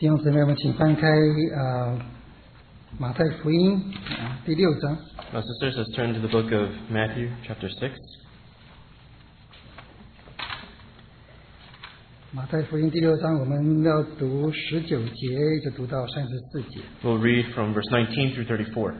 弟兄姊妹们，请翻开马太福音第6章。 Now, sisters, let's turn to the book of Matthew, chapter 6. 马太福音第6章，我们要读19节，一直读到34节。 We'll read from verse 19 through 34.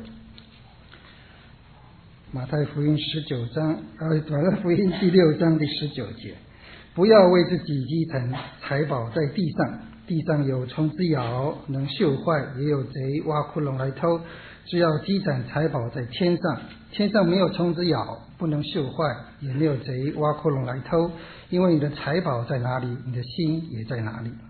马太福音19章，马太福音第6章第19节，不要为自己积存财宝在地上，地上有虫子咬，能锈坏，也有贼挖窟窿来偷。只要积攒财宝在天上，天上没有虫子咬，不能锈坏，也没有贼挖窟窿来偷。因为你的财宝在哪里，你的心也在哪里。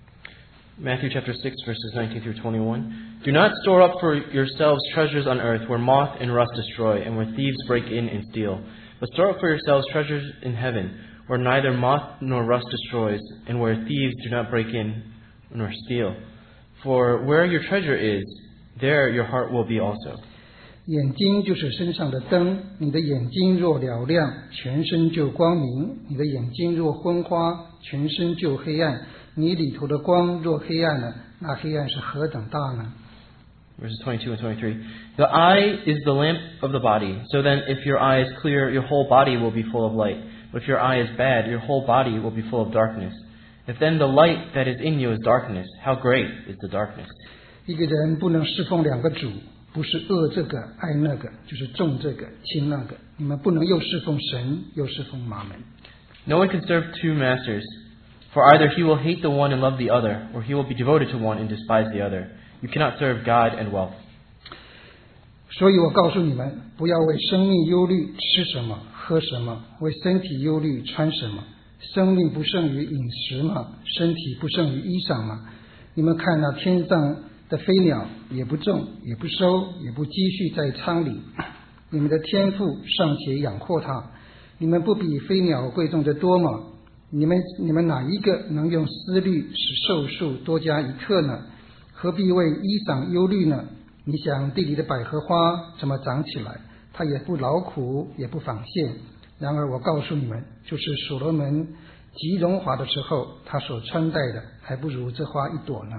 Matthew chapter 6, verses 19 through 21. Do not store up for yourselves treasures on earth, where moth and rust destroy, and where thieves break in and steal. But store up for yourselves treasures in heaven, where neither moth nor rust destroys, and where thieves do not break in nor steal. For where your treasure is, there your heart will be also. 眼睛就是身上的灯，你的眼睛若嘹亮，全身就光明；你的眼睛若昏花，全身就黑暗。你里头的光若黑暗了，那黑暗是何等大呢？ Verses 22 and 23. The eye is the lamp of the body. So then, if your eye is clear, your whole body will be full of light. But if your eye is bad, your whole body will be full of darkness. If then the light that is in you is darkness, how great is the darkness? 一个人不能侍奉两个主，不是恶这个爱那个，就是重这个轻那个。你们不能又侍奉神，又侍奉马门。 No one can serve two masters, for either he will hate the one and love the other, or he will be devoted to one and despise the other. You cannot serve God and wealth. 所以我告诉你们，不要为生命忧虑，吃什么，喝什么；为身体忧虑，穿什么。生命不胜于饮食吗？身体不胜于衣裳吗？你们看那天上的飞鸟，也不种，也不收，也不积蓄在仓里，你们的天父尚且养活它，你们不比飞鸟贵重得多吗？你们哪一个能用思虑使寿数多加一刻呢？何必为衣裳忧虑呢？你想地里的百合花怎么长起来？它也不劳苦，也不纺线。然而我告诉你们，就是所罗门极荣华的时候，他所穿戴的还不如这花一朵呢。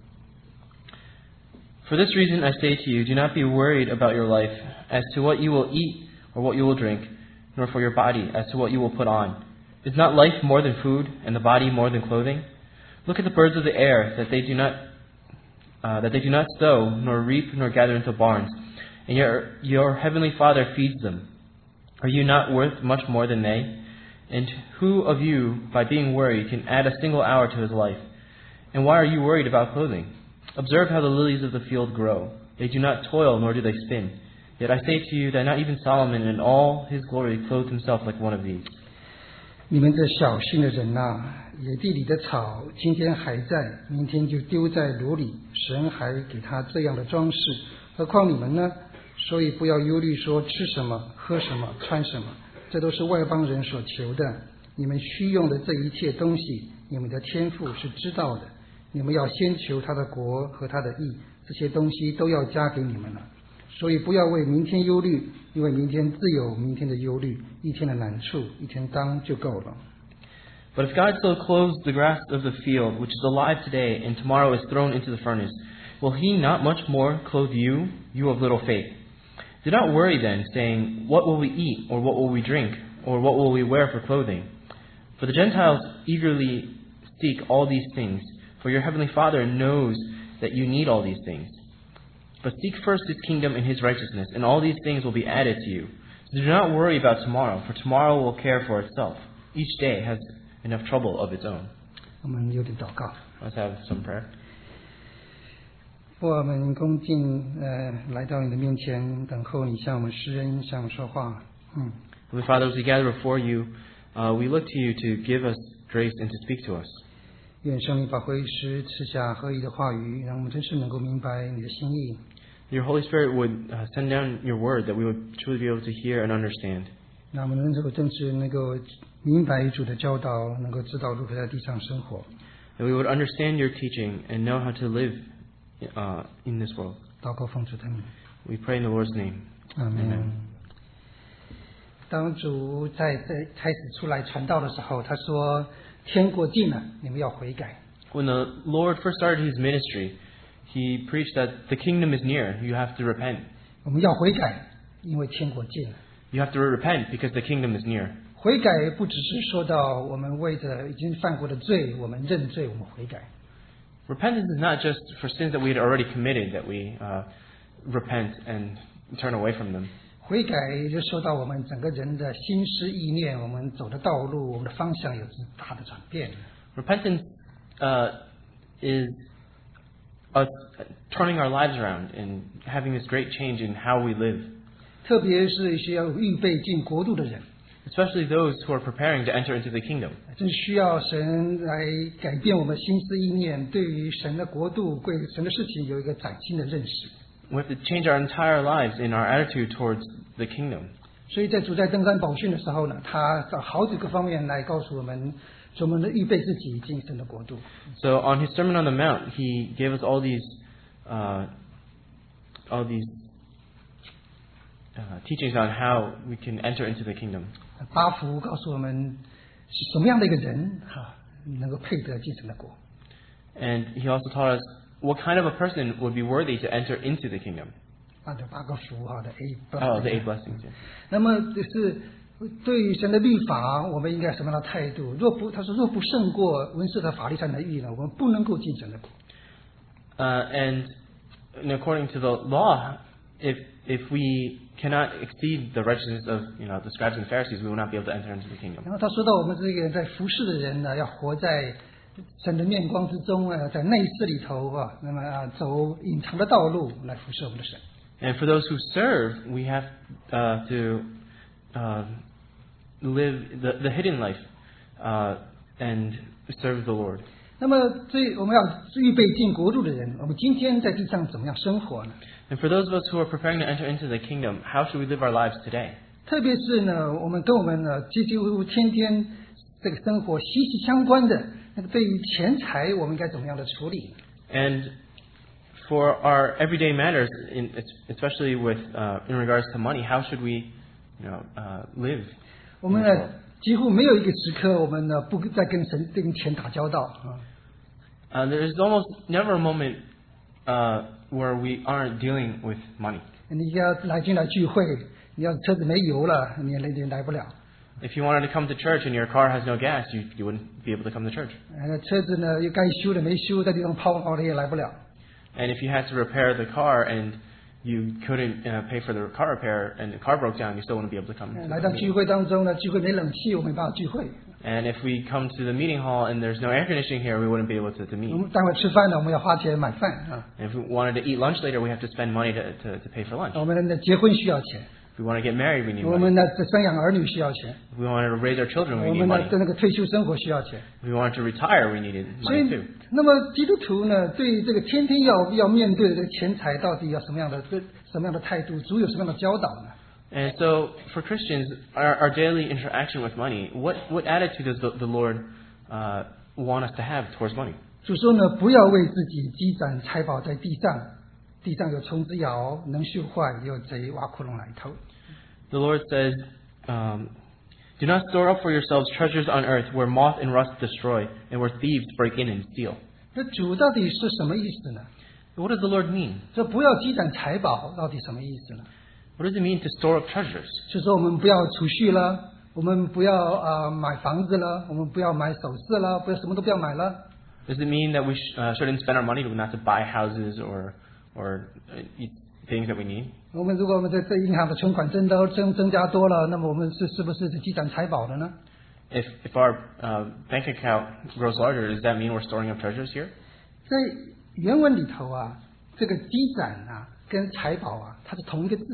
For this reason I say to you, do not be worried about your life, as to what you will eat or what you will drink, nor for your body, as to what you will put on. Is not life more than food, and the body more than clothing? Look at the birds of the air, that they do not sow, nor reap, nor gather into barns, and your heavenly Father feeds them. Are you not worth much more than they? And who of you, by being worried, can add a single hour to his life? And why are you worried about clothing? Observe how the lilies of the field grow. They do not toil, nor do they spin. Yet I say to you that not even Solomon in all his glory clothed himself like one of these. 你们这小心的人啊，野地里的草今天还在，明天就丢在炉里，神还给他这样的装饰，何况你们呢？所以不要忧虑说吃什么，喝什么，穿什么，这都是外邦人所求的。你们需用的这一切东西，你们的天父是知道的。你们要先求他的国和他的义，这些东西都要加给你们了。所以不要为明天忧虑，因为明天自有明天的忧虑，一天的难处一天当就够了。 But if God so clothes the grass of the field, which is alive today, and tomorrow is thrown into the furnace, will he not much more clothe you, you of little faith? Do not worry then, saying, what will we eat, or what will we drink, or what will we wear for clothing? For the Gentiles eagerly seek all these things, for your heavenly Father knows that you need all these things. But seek first his kingdom and his righteousness, and all these things will be added to you. So do not worry about tomorrow, for tomorrow will care for itself. Each day has enough trouble of its own. 我们有点祷告。 Let's have some prayer. 我们恭敬来到你的面前，等候你向我们施恩，向我们说话。 Holy Father, as we gather before you, we look to you to give us grace and to speak to us. 愿圣灵把会师赐下合一的话语，让我们真是能够明白你的心意。 Your Holy Spirit would send down your word that we would truly be able to hear and understand. 那我们能够真是能够明白主的教导，能够知道如何在地上生活。 That we would understand your teaching and know how to live in this world. 祷告奉主的名。 We pray in the Lord's name. 阿门。当主在开始出来传道的时候，他说：“天国近了，你们要悔改。” When the Lord first started His ministry, He preached that the kingdom is near. You have to repent. 我们要悔改，因为天国近了。 You have to repent because the kingdom is near. 悔改不只是说到我们为着已经犯过的罪，我们认罪，我们悔改。 Repentance is not just for sins that we had already committed that we repent and turn away from them. 悔改也就说到我们整个人的心思意念，我们走的道路，我们的方向有大的转变。 Repentance is us turning our lives around and having this great change in how we live. 特别是一些要预备进国度的人， Especially those who are preparing to enter into the kingdom. 真需要神来改变我们心思意念，对于神的国度、对神的事情有一个崭新的认识。 We have to change our entire lives in our attitude towards the kingdom. 所以在主在登山宝训的时候呢，他找好几个方面来告诉我们，我们的预备自己进神的国度。 So on His Sermon on the Mount, He gave us all these teachings on how we can enter into the kingdom. 八福告诉我们是什么样的一个人能够配得进神的国。 And He also taught us what kind of a person would be worthy to enter into the kingdom. 这八个福的 Oh, the 8 blessings. Yeah. 那么就是对于神的律法，我们应该什么样的态度？他说若不胜过文士和法利赛人的义呢，我们不能够进神的国。 And according to the law, if we cannot exceed the righteousness of the scribes and Pharisees, we will not be able to enter into the kingdom. 然后他说到我们这个在服侍的人呢，要活在神的面光之中在内室里头那么走隐藏的道路来服侍我们的神。 And for those who serve, we have to live the hidden life and serve the Lord. 那么我们要预备进国度的人，我们今天在地上怎么样生活呢？ And for those of us who are preparing to enter into the kingdom, how should we live our lives today? 特别是呢，我们跟我们几乎天天这个生活息息相关的那个对于钱财，我们应该怎么样的处理？ And for our everyday matters, especially in regards to money, how should we, live? 我们几乎没有一个时刻，我们不再跟钱打交道 There is almost never a moment where we aren't dealing with money. 你要进来聚会，你要车子没油了，你也来不了。 If you wanted to come to church and your car has no gas, you wouldn't be able to come to church. 车子呢又该修的没修，在地上泡的也来不了。 And if you had to repair the car and you couldn't pay for the car repair and the car broke down, you still wouldn't be able to come. 来到聚会当中呢，聚会没冷气，我们没办法聚会。 And if we come to the meeting hall and there's no air conditioning here, we wouldn't be able to 我 meet. 们待会吃饭呢，我们要花钱买饭 And if we wanted to eat lunch later, we have to spend money to pay for lunch. 我们结婚需要钱， If we want to get married, we need 我 money. 们生养儿女需要钱， If we wanted to raise our children, we 我 need 们 money. 的那个退休生活需要钱。 If we wanted to retire, we needed 所 money 以 too.， 那么基督徒呢，对于这个天天要面对的这个钱财，到底要什么样的态度？主有什么样的教导呢？ And so, for Christians, our daily interaction with money, what attitude does the Lord want us to have towards money? 主说呢，不要为自己积攒财宝在地上，地上有虫子咬，能锈坏，有贼挖窟窿来偷。 The Lord says, "Do not store up for yourselves treasures on earth, where moth and rust destroy, and where thieves break in and steal." 那主到底是什么意思呢？ What does the Lord mean? 这不要积攒财宝，到底什么意思呢？ What does it mean to store up treasures? 就说我们不要储蓄了，我们不要买房子了，我们不要买首饰了，不要什么都不要买了。 Does it mean that we shouldn't spend our money not to buy houses or things that we need? 如果我们在银行的存款增加多了，那么我们是不是积攒财宝了呢？ If our bank account grows larger, does that mean we're storing up treasures here? 在原文里头这个积攒跟财宝它是同一个字，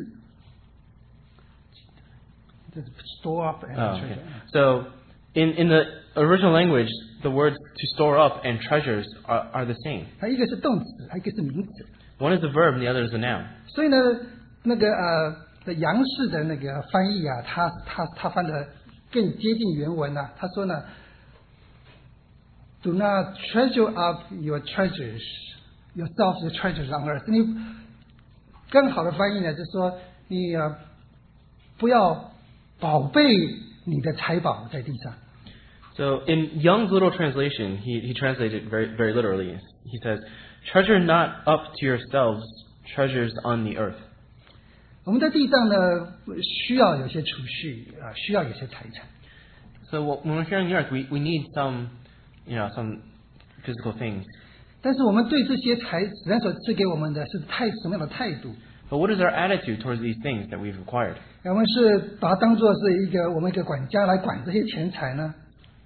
就是 store up and Oh, treasure。 okay. So, in the original language, the words to store up and treasures are the same. 它一个是动词，一个是名词。 One is a verb and the other is a noun. 所以呢，那个杨氏的那个翻译他翻的更接近原文他说呢 ，Do not treasure up your treasures yourself the treasures on earth。你更好的翻译呢，就是说你不要宝贝你的财宝在地上。 So in Young's Little Translation, he translates it very, very literally. He says, "Treasure not up to yourselves treasures on the earth." 我们在地上呢，需要有些储蓄啊，需要有些财产。 So when we're here on the earth, we need some physical things. 但是我们对这些神所赐给我们的是什么样的态度？ But what is our attitude towards these things that we've acquired? 我们是把它当作是我们一个管家来管这些钱财呢？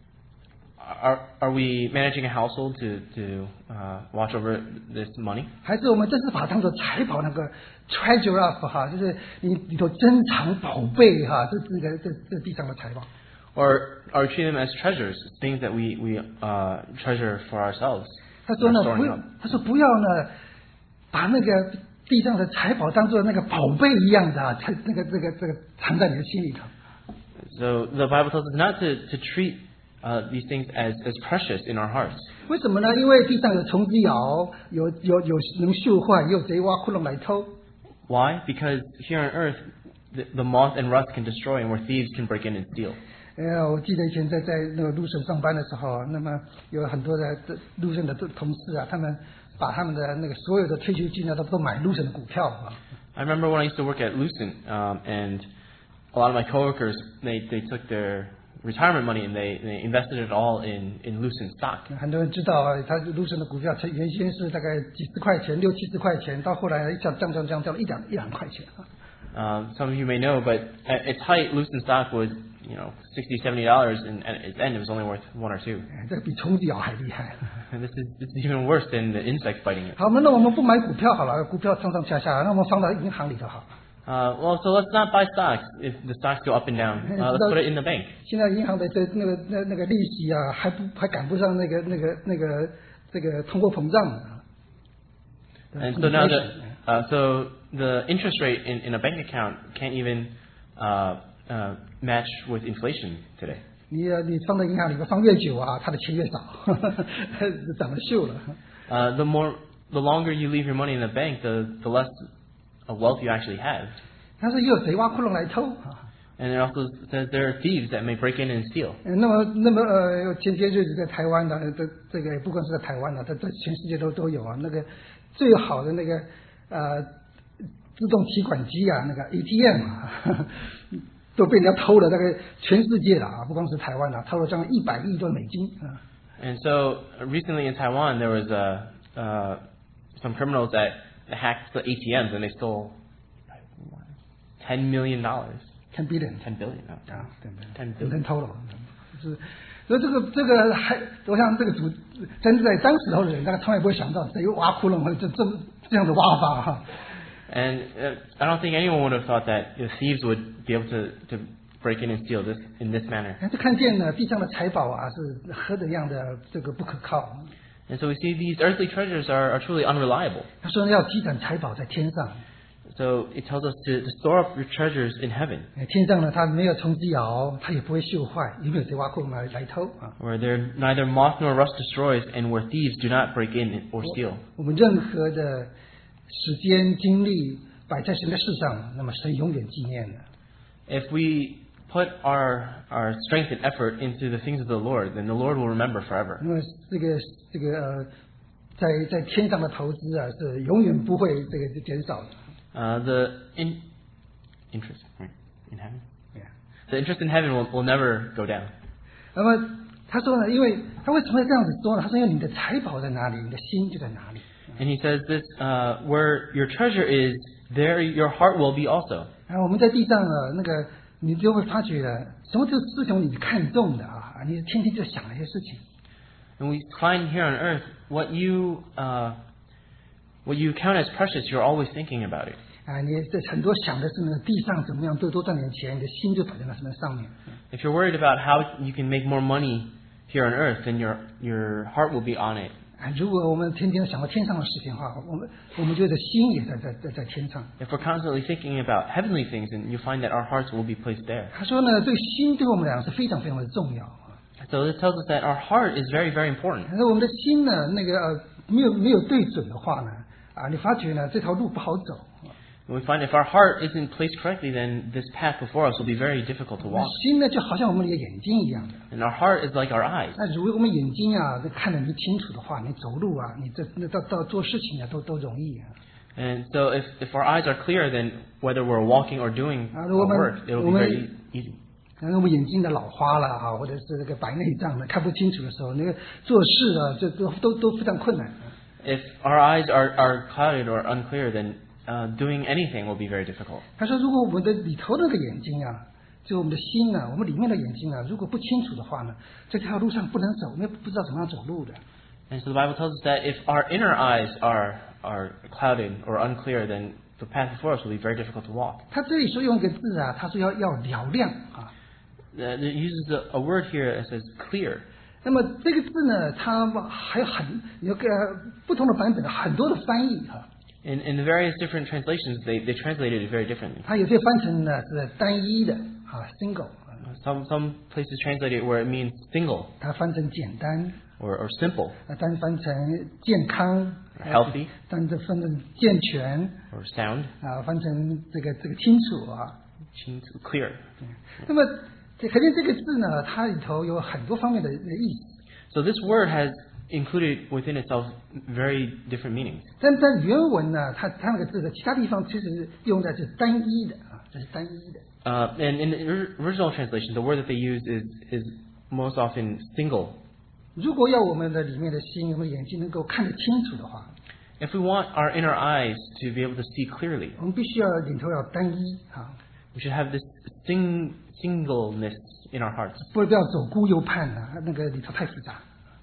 Are we managing a household to watch over this money? 还是我们真是把它当作财宝那个 treasure up 哈，就是你里头珍藏宝贝哈，这地上的财宝。 Or are we treating them as treasures, things that we treasure for ourselves? 他说呢， storing up. 他说不要呢，把那个地上的财宝当作那个宝贝一样的啊，这个藏在你的心里头。 So the Bible tells us not to treat these things as precious in our hearts. 为什么呢？因为地上有虫子咬，有能锈坏，也有贼挖窟窿来偷。 Why? Because here on earth, the moth and rust can destroy, and where thieves can break in and steal. 我记得以前在那个路省上班的时候，那么有很多的路省的同事啊，他们把他们的那个所有的退休金呢，都买路省的股票啊。 I remember when I used to work at Lucent, and a lot of my coworkers they took their retirement money and they invested it all in Lucent stock. 很多人知道啊，他路省的股票原先是大概几十块钱，60、70块钱，到后来一下降到一两块钱啊。 Some of you may know, but at its height, Lucent stock was $60, $70, and at its end, it was only worth 1 or 2. 这个比虫子咬还厉害。 And this is even worse than the insects biting it. 好，那我们不买股票好了，股票上上下下，那我们放到银行里头好。 Well, so let's not buy stocks if the stocks go up and down. Let's put it in the bank. 现在银行的那个利息啊，还赶不上这个通货膨胀啊。 And so now so the interest rate in a bank account can't even match with inflation today. 你放在银行里边放越久啊，它的钱越少，长得锈了。 The longer you leave your money in the bank, the less wealth you actually have. 但是又有贼挖窟窿来偷啊。 And it also says there are thieves that may break in and steal. 那么前些日子在台湾的这个不光是在台湾的，在全世界都有啊。那个最好的那个自动提款机啊，那个 ATM 啊，都被人家偷了。那个全世界的啊，不光是台湾的，偷了将近100亿多美金啊。 And so recently in Taiwan, there was some criminals that hacked the ATMs and they stole $10 million. 10 billion， 10 billion. 啊，对 10 对， billion. 人偷了，是。所以这个还，我想这个真在当时候的人，大概从来不会想到谁挖窟窿或者这样的挖法哈。 And I don't think anyone would have thought that thieves would be able to break in and steal this in this manner. 但是看见呢，地上的财宝啊，是何等样的这个不可靠。 And so we see these earthly treasures are truly unreliable. 他说要积攒财宝在天上。 So it tells us to store up your treasures in heaven. 天上呢，它没有虫子咬，它也不会锈坏，也没有贼挖窟窿来偷啊。 Where there neither moth nor rust destroys, and where thieves do not break in or steal. 我们任何的时间精力摆在神的事上，那么神永远纪念的。 If we put our strength and effort into the things of the Lord, then the Lord will remember forever. 因为这个在天上的投资啊，是永远不会减少的。 The interest right, in heaven. Yeah. The interest in heaven will never go down. 那么他说呢，因为他为什么会这样子说呢？他说因为你的财宝在哪里，你的心就在哪里。 And he says this, where your treasure is, there your heart will be also. 我们在地上那个你就会发觉了，什么事情你看重的啊，你天天就想那些事情。 And we find here on earth what you count as precious, you're always thinking about it. 你这很多想的是呢，地上怎么样多赚点钱，你的心就摆在那什么上面。 If you're worried about how you can make more money here on earth, then your heart will be on it. 如果我们天天想到天上的事情的话，我们觉得心也在天上。 If we're constantly thinking about heavenly things, then you find that our hearts will be placed there. 他说呢，这个心对我们来讲是非常非常的重要。 So this tells us that our heart is very, very important. 但是我们的心呢，那个没有对准的话呢，你发觉呢这条路不好走。 And we find if our heart isn't placed correctly, then this path before us will be very difficult to 那 walk. 心呢，就好像我们的眼睛一样的。 And our heart is like our eyes. 那如果我们眼睛啊，看得你清楚的话，你走路啊，你到做事情啊，都容易啊。 And so if our eyes are clear, then whether we're walking or doing our work, it will be very easy. 然后我们眼睛的老花了哈，或者是这个白内障的看不清楚的时候，那个做事啊，这都非常困难。 If our eyes are clouded or unclear, then doing anything will be very difficult. 他说，如果我们的里头那个眼睛啊，就我们的心啊，我们里面的眼睛啊，如果不清楚的话呢，在这条路上不能走，因为不知道怎么样走路的。 And so the Bible tells us that if our inner eyes are clouded or unclear, then the path before us will be very difficult to walk. 他这里说用一个字啊，他说要嘹亮啊。 It uses a word here that says clear. 那么这个字呢，它还有个不同的版本的很多的翻译哈。 In the various different translations, they translated it very differently. 它有些翻成呢是单一的啊 ，single。 Some places translate it where it means single 它翻成简单， or simple 单翻成健康 or healthy 翻成健全 or sound, 啊，翻成这个清楚啊。 clear. 那么可见这个字呢，它里头有很多方面的意思。 So this word has included within itself very different meanings. 但在原文呢，它那个字的其他地方其实用的是单一的啊，这是单一的。 And in the original translation, the word that they use is most often single. 如果要我们的里面的心，我们眼睛能够看得清楚的话， If we want our inner eyes to be able to see clearly, 我们必须要里头要单一啊， we should have this singleness in our hearts. 不要左顾右盼啊，那个里头太复杂。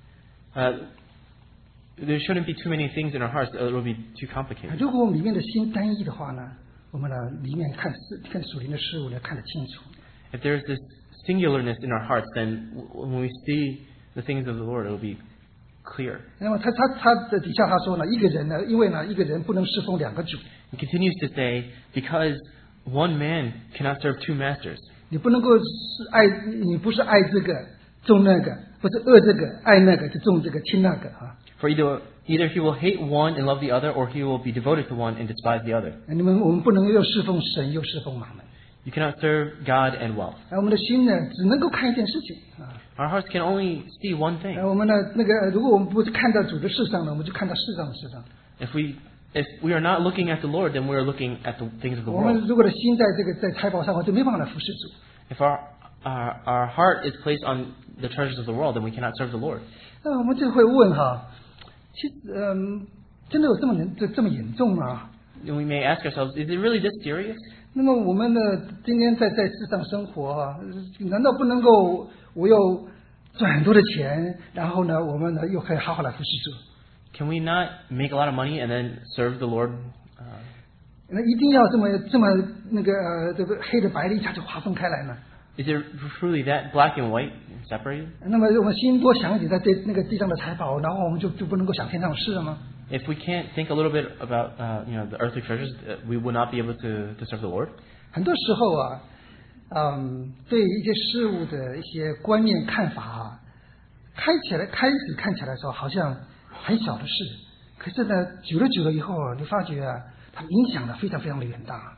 There shouldn't be too many things in our hearts; it will be too complicated. 如果我们里面的心单一的话呢，我们呢里面看属灵的事物呢看得清楚。 If there's this singularness in our hearts, then when we see the things of the Lord, it will be clear. 那么他的底下他说呢，一个人呢，因为呢一个人不能侍奉两个主， He continues to say, because one man cannot serve two masters. 你不能够你不是爱这个重那个，不是恶这个爱那个就重这个轻那个啊。 For either he will hate one and love the other, or he will be devoted to one and despise the other. 我们不能又侍奉神又侍奉马门。 You cannot serve God and wealth. 我们的心呢，只能够看一件事情啊。 Our hearts can only see one thing. 我们的如果我们不看到主的事上呢，我们就看到世上的事上。 If we are not looking at the Lord, then we are looking at the things of the 我们 world. 如果的心在财宝上，我就没办法来服侍主。 If our heart is placed on the treasures of the world, then we cannot serve the Lord. 那我们就会问哈，其实真的有这么严重吗？ And we may ask ourselves, is it really this serious? 那么我们呢，今天在世上生活啊，难道不能够我又赚很多的钱，然后呢，我们呢又可以好好来服侍主？ Can we not make a lot of money and then serve the Lord? 那一定要这么这个黑的白的一下就划分开来呢？ Is it truly that black and white separated? 那么我们心多想一点，在地上的财宝，然后我们就不能够想天上的事了吗？ If we can't think a little bit about the earthly treasures, we will not be able to serve the Lord. 很多时候啊，对一些事物的一些观念看法啊，开始看起来说好像很小的事，可是呢，久了以后，你发觉啊，它影响的非常非常的远大。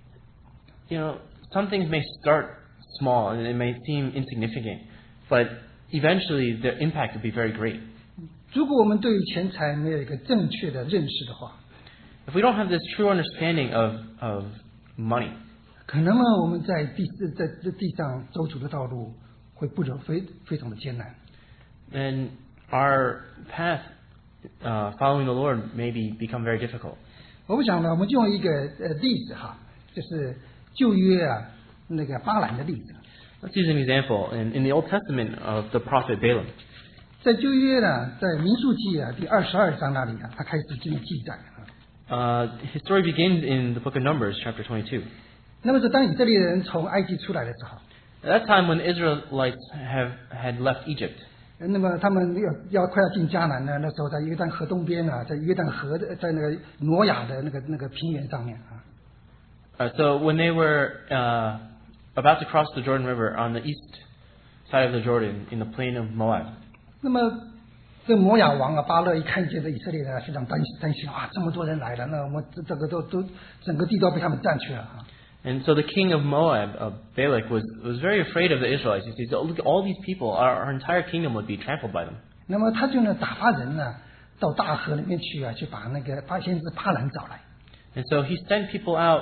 Some things may start small and it may seem insignificant, but eventually the impact will be very great. 如果我们对于钱财没有一个正确的认识的话， If we don't have this true understanding of money, 可能呢，我们在这地上走主的道路会非常的艰难。 then our path following the Lord may become very difficult. 我想呢，我们就用一个例子哈，就是旧约啊那个巴兰的例子。 Let's use an example in the Old Testament of the prophet Balaam. 在旧约呢，在民数记啊第22章那里啊，他开始这么记载啊。 His story begins in the book of Numbers, chapter 22. 那么是当以色列人从埃及出来的时候， At that time when the Israelites had left Egypt, 那么他们快要进迦南呢，那时候在约旦河东边啊，在约旦河在那个挪亚的那个平原上面啊。 so when they were about to cross the Jordan River on the east side of the Jordan in the plain of Moab, 那么这摩亚王啊，巴勒一看见这以色列人，非常担心啊，这么多人来了，那我们这个都整个地都被他们占去了啊。 And so the king of Moab, Balak, was very afraid of the Israelites. He says, "Oh, look, all these people, our entire kingdom would be trampled by them." 那么他就呢打发人呢到大河里面去啊，去把先知巴兰找来。 And so he sent people out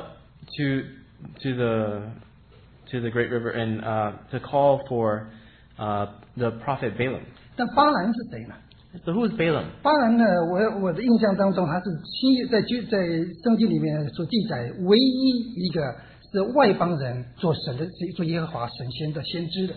to the great river and to call for the prophet Balaam. 但巴兰是谁呢？ So who is Balaam? 巴兰呢，我的印象当中，他是在圣经里面所记载唯一一个是外邦人做耶和华神仙的先知的。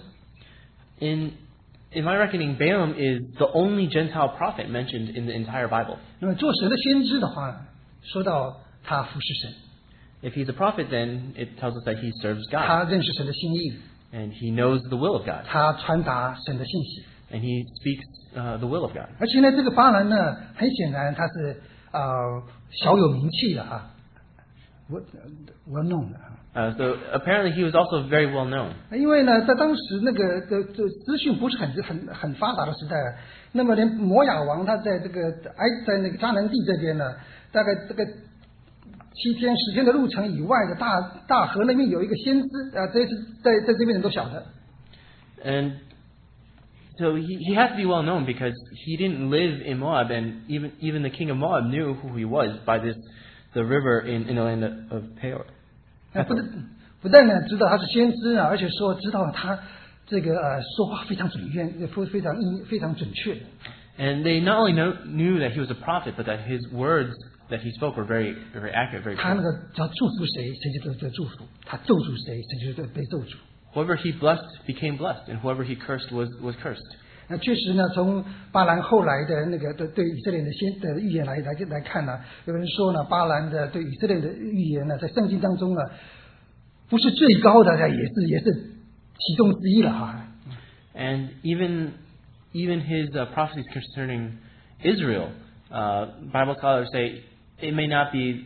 In my reckoning, Balaam is the only Gentile prophet mentioned in the entire Bible. 那么做神的先知的话，说到他服侍神， If he's a prophet, then it tells us that he serves 他 God 认识神的心意， and he knows the will of God 他传达神的信息。 and he speaks the will of God. 而且呢，这个巴兰呢，很显然他是小有名气的啊，我弄的啊。 So apparently he was also very well known. 因为呢，在当时那个这资讯不是很发达的时代，那么连摩亚王他在这个在那个迦南地这边呢，大概这个7天10天的路程以外的大河那边有一个先知啊，这是在这边人都晓得。 And so he had to be well known because he didn't live in Moab, and even the king of Moab knew who he was by the river in the land of Peor. 不但呢知道他是先知啊，而且说知道他这个说话非常非常准确。 And they not only knew that he was a prophet, but that his words that he spoke were very, very accurate, very 他那 true. 个只要祝福谁，谁就得祝福；他咒诅谁，谁就被咒诅。 Whoever he blessed became blessed, and whoever he cursed was cursed. 那确实呢，从巴兰后来的那个对以色列的预言来看呢，有人说呢，巴兰的对以色列的预言呢，在圣经当中呢，不是最高的，也是其中之一了哈。 And even his prophecies concerning Israel, Bible scholars say it may not be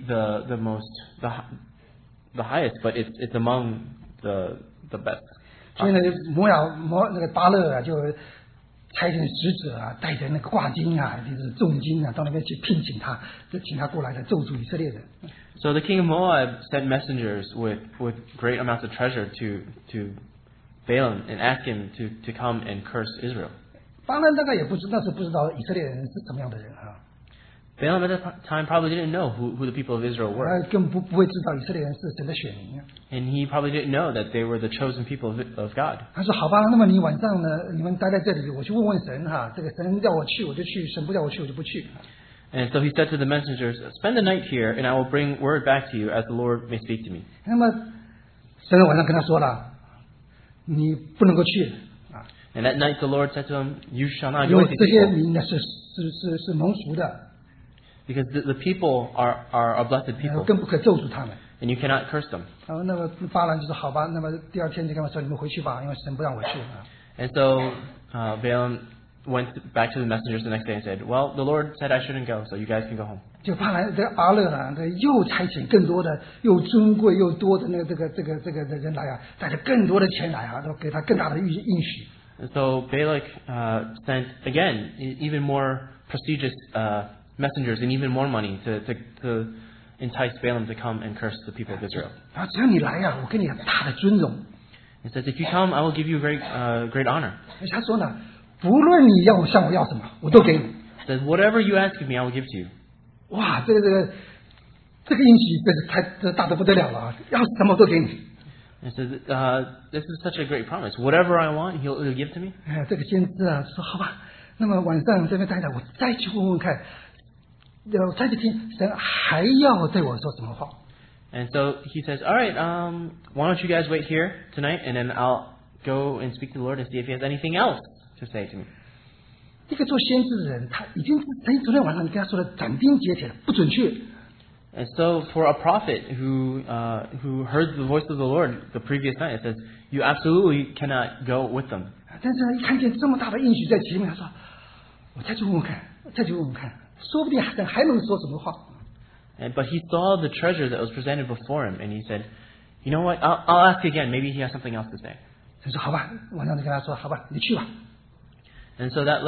the highest, but it's among the best. 所以呢，那个巴勒啊，就差遣使者啊，带着那个挂金啊，就是重金啊，到那边去聘请他，就请他过来的咒诅以色列人。 So the king of Moab sent messengers with great amounts of treasure to Balaam and asked him to come and curse Israel. 巴兰大概也不知道以色列人是什么样的人啊， Balaam at that time probably didn't know who the people of Israel were. 更不会知道以色列人是神的选民啊。 And he probably didn't know that they were the chosen people of God. 他说：“好吧，那么你晚上呢，你们待在这里，我去问问神哈。这个神叫我去，我就去；神不叫我去，我就不去。” And so he said to the messengers, "Spend the night here, and I will bring word back to you as the Lord may speak to me." 那么神晚上跟他说了：“你不能够去啊， And that night the Lord said to him, "You shall not 因 go 为 with these 这些 people, 民呢是蒙福的， because the people are a blessed people, 更不可咒诅他们。” and you cannot curse them." 然后那么巴兰就说：“好吧，那么第二天就跟我说，你们回去吧，因为神不让我去啊。” And so Balaam went back to the messengers the next day and said, "Well, the Lord said I shouldn't go, so you guys can go home." 就巴勒呢，又差遣更多的、又尊贵又多的这个人来啊，带着更多的钱来啊，都给他更大的应许。 And so Balak sent again even more prestigious messengers and even more money to entice Balaam to come and curse the people of Israel. 然后只要你来啊，我给你很大的尊荣。 He says, "If you come, I will give you great honor." 而且他说呢，不论你向我要什么，我都给你。 He says, "Whatever you ask of me, I will give to you." 哇，这个应许这大得不得了了啊！要什么都给你。 He says, "This is such a great promise. Whatever I want, he'll give to me." 哎，这个先知啊说好吧，那么晚上这边待着，我再去问问看，再去听神还要对我说什么话。 And so he says, "All right, why don't you guys wait here tonight, and then I'll go and speak to the Lord and see if he has anything else to say to me." 一个做先知的人，他已经昨天晚上你跟他说的斩钉截铁的不准确。 And so for a prophet who heard the voice of the Lord the previous night, it says, "You absolutely cannot go with them." 但是一看见这么大的应许在前面，他说：“我再去问问看，说不定还能说什么话。” But he saw the treasure that was presented before him, and he said, "You know what? I'll ask again. Maybe he has something else to say." 他说：“好吧，晚上就跟他说，好吧，你去吧。” And so that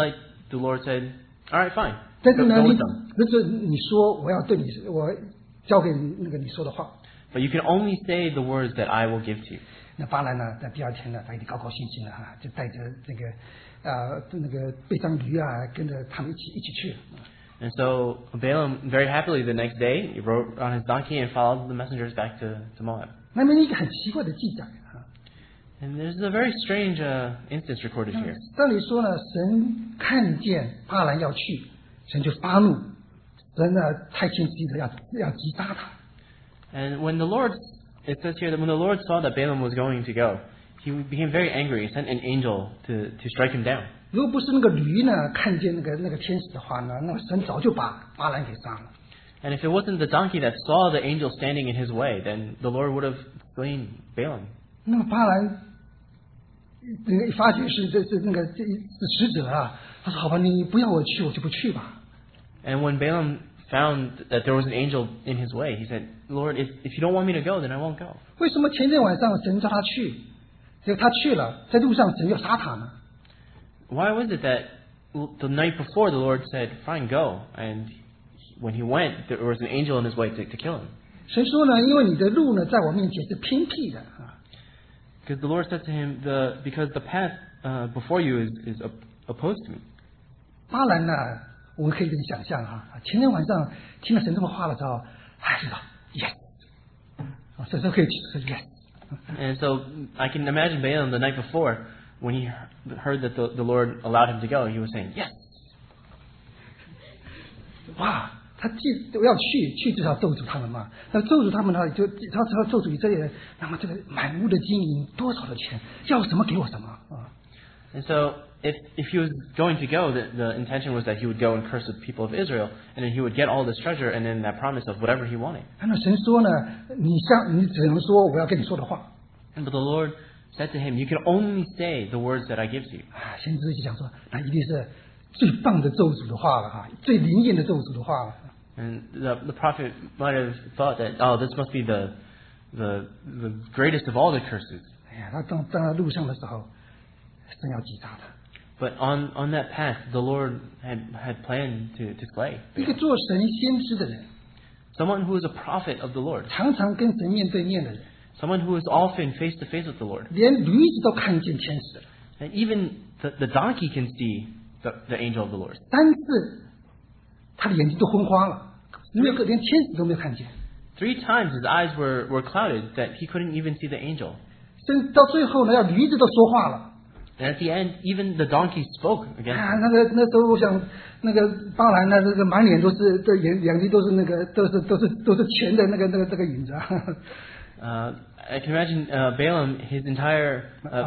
the Lord said, "All right, fine. 但是 Go 呢， with 你 them." 那是你说我要对你，我交给你那个你说的话。 But you can only say the words that I will give to you. 那巴兰呢，在第二天呢，他一定高高兴兴的哈，就带着这个那个背上驴啊，跟着他们一起去了。 And so Balaam, very happily, the next day, he rode on his donkey and followed the messengers back to Moab. 那么一个很奇怪的记载啊， And there's a very strange instance recorded here. 照理说呢，神看见巴兰要去，神就发怒，神呢差遣记者要击杀他。 And when the Lord, it says here that when the Lord saw that Balaam was going to go, he became very angry. He sent an angel to strike him down. 如果不是那个驴呢看见那个天使的话呢，那神早就把巴兰给杀了。 And if it wasn't the donkey that saw the angel standing in his way, then the Lord would have slain Balaam. 那么巴兰那个一发觉是那个是使者啊，他说好吧，你不要我去，我就不去吧。 And when Balaam found that there was an angel in his way, he said, "Lord, if you don't want me to go, then I won't go." 为什么前天晚上神叫他去，结果他去了，在路上神要杀他呢？ Why was it that the night before the Lord said, "Fine, go," and when he went, there was an angel in his way to kill him? 神说呢，因为你的路呢，在我面前是偏僻的啊。 Because the Lord said to him, "Because the path before you is opposed to me." 巴兰呢，我们可以这么想象哈，前天晚上听了神这么话了之后，哎，知道 yes， 啊，这时候可以说 yes。 And so I can imagine Balaam the night before, when he heard that the Lord allowed him to go, he was saying, "Yes." 哇，他既要去至少咒诅他们嘛，那咒诅他们呢，就他咒诅以色列人，那么这个满屋的金银多少的钱，要什么给我什么啊。 And so if he was going to go, the intention was that he would go and curse the people of Israel, and then he would get all this treasure and then that promise of whatever he wanted. 那神说呢，你只能说我要跟你说的话。 But the Lord said to him, "You can only say the words that I give to you." 啊，先知就想说，那一定是最棒的咒诅的话了哈，最灵验的咒诅的话了。 And the prophet might have thought that, "Oh, this must be the greatest of all the curses." 哎呀，他当在路上的时候，真要击杀他。 But on that path, the Lord had planned to slay 一个做神先知的人， someone who is a prophet of the Lord, 常常跟神面对面的人， someone who is often face to face with the Lord, 连驴子都看见天使了。 and even the donkey can see the angel of the Lord. 3次，他的眼睛都昏花了，连天使都没有看见。 3 times his eyes were clouded that he couldn't even see the angel. 甚至到最后呢，要驴子都说话了。 And at the end, even the donkey spoke against 啊， him. 那时候我想，那个巴兰呢，这个满脸都是，这眼睛都是那个，都是钱的那个影子啊。 I can imagine Balaam, his entire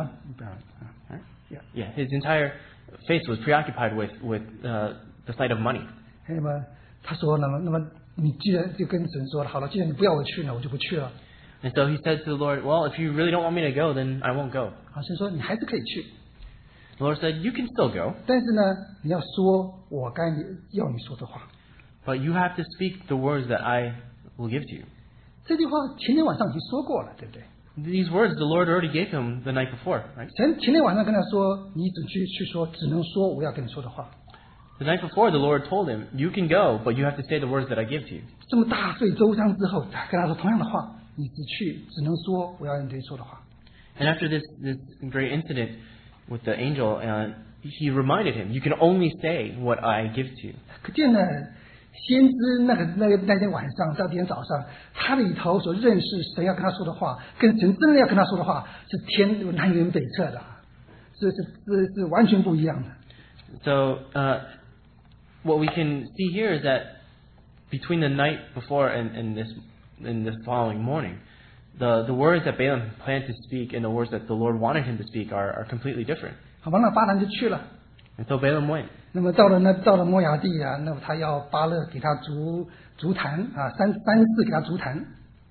his entire face was preoccupied with the sight of money. 那么他说，那么你既然就跟神说了，好了，既然你不要我去呢，我就不去了。 And so he said to the Lord, "Well, if you really don't want me to go, then I won't go." 好，神说你还是可以去， The Lord said, "You can still go, 但是呢，你要说我该要你说的话。 but you have to speak the words that I will give to you." 这句话前天晚上已经说过了，对不对？ These words the Lord already gave him the night before, right? 前天晚上跟他说，你去说，只能说我要跟你说的话。 The night before, the Lord told him, "You can go, but you have to say the words that I give to you." 这么大费周章之后，跟他说同样的话，你只能说我要跟你说的话。 And after this great incident with the angel, he reminded him, "You can only say what I give to you." 可见呢，先知那天晚上到第二天早上，他里头所认识神要跟他说的话，跟神真的要跟他说的话，是南辕北辙的，是完全不一样的。 So what we can see here is that between the night before and this following morning, the words that Balaam planned to speak and the words that the Lord wanted him to speak are completely different. 好吧，那巴兰就去了。 And so Balaam went. 那么到了摩亚地啊，那么他要巴勒给他筑坛啊，三次给他筑坛。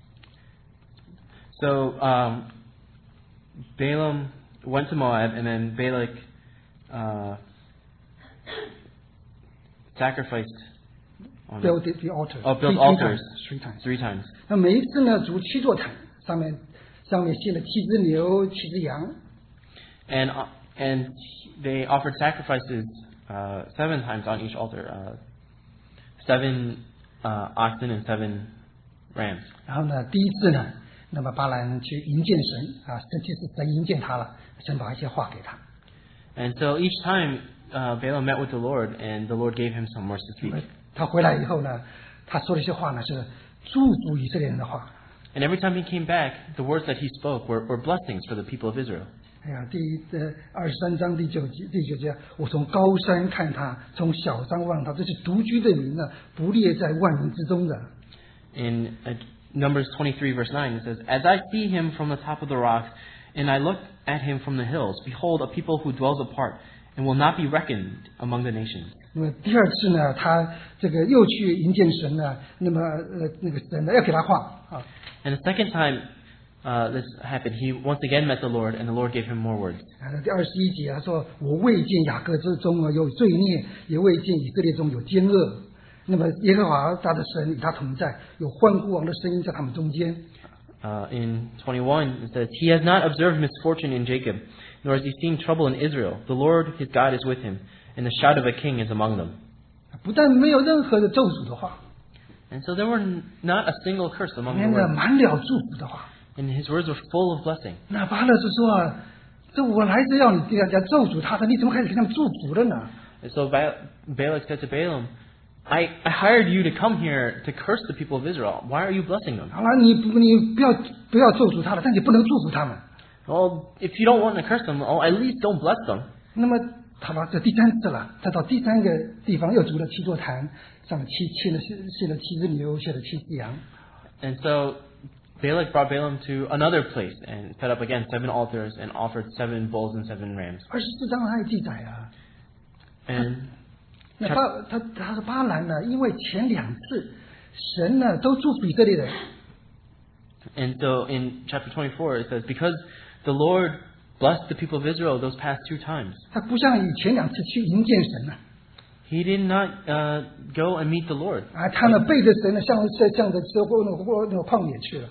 So Balaam went to Moab, and then Balak sacrificed on build the altar. built altars three times. 3 times. 那每一次呢，筑7座坛，上面献了7只牛、7只羊。 And they offered sacrifices 7 times on each altar. 7 oxen and 7 rams. 然后呢，第一次呢，那么巴兰去迎见神啊，其实神迎见他了，神把一些话给他。 And so each time Balaam met with the Lord, and the Lord gave him some words to speak. 他回来以后呢，他说的一些话呢是祝福以色列人的话。 And every time he came back, the words that he spoke were blessings for the people of Israel. 哎呀，23章第9节，我从高山看他，从小山望他，这是独居的民呢，不列在万民之中的。 In Numbers 23 verse 9, it says, As I see him from the top of the rocks, and I look at him from the hills, behold, a people who dwells apart, and will not be reckoned among the nations. 那么第二次呢，他这个又去迎见神呢，那么那个神呢要给他话啊。 And the second time this happened, he once again met the Lord, and the Lord gave him more words. 第21节他说：“我未见雅各之中有罪孽，也未见以色列中有奸恶。那么耶和华他的神与他同在，有欢呼王的声音在他们中间。” In 21, it says, He has not observed misfortune in Jacob, nor has he seen trouble in Israel. The Lord his God is with him, and the shout of a king is among them. 不但没有任何的咒诅的话， And so there were not a single curse 里 among 面 the 呢 words. 满了祝福的话。 And his words were full of blessing. 那巴勒是说啊，这我来是要你给人家咒诅他的，你怎么开始给他们祝福了呢？ And so Balak said to Balaam, I hired you to come here to curse the people of Israel. Why are you blessing them? 好了，你不要咒诅他了，但你不能祝福他们。 Well, if you don't want to curse them, at least don't bless them. 那么他把这第3次了，他到第3个地方又筑了7座坛，上面献了7只牛，献了7只羊。 And so Balak brought Balaam to another place and set up again 7 altars and offered 7 bulls and 7 rams. 24章还有记载啊。 And 那他说巴兰呢，因为前2次神呢都祝福以色列人， so in chapter 24 it says, because the Lord blessed the people of Israel those past 2 times, 他不像以前2次去迎见神了 he did not go and meet the Lord. 啊，他呢背着神呢，向着那个旷野去了。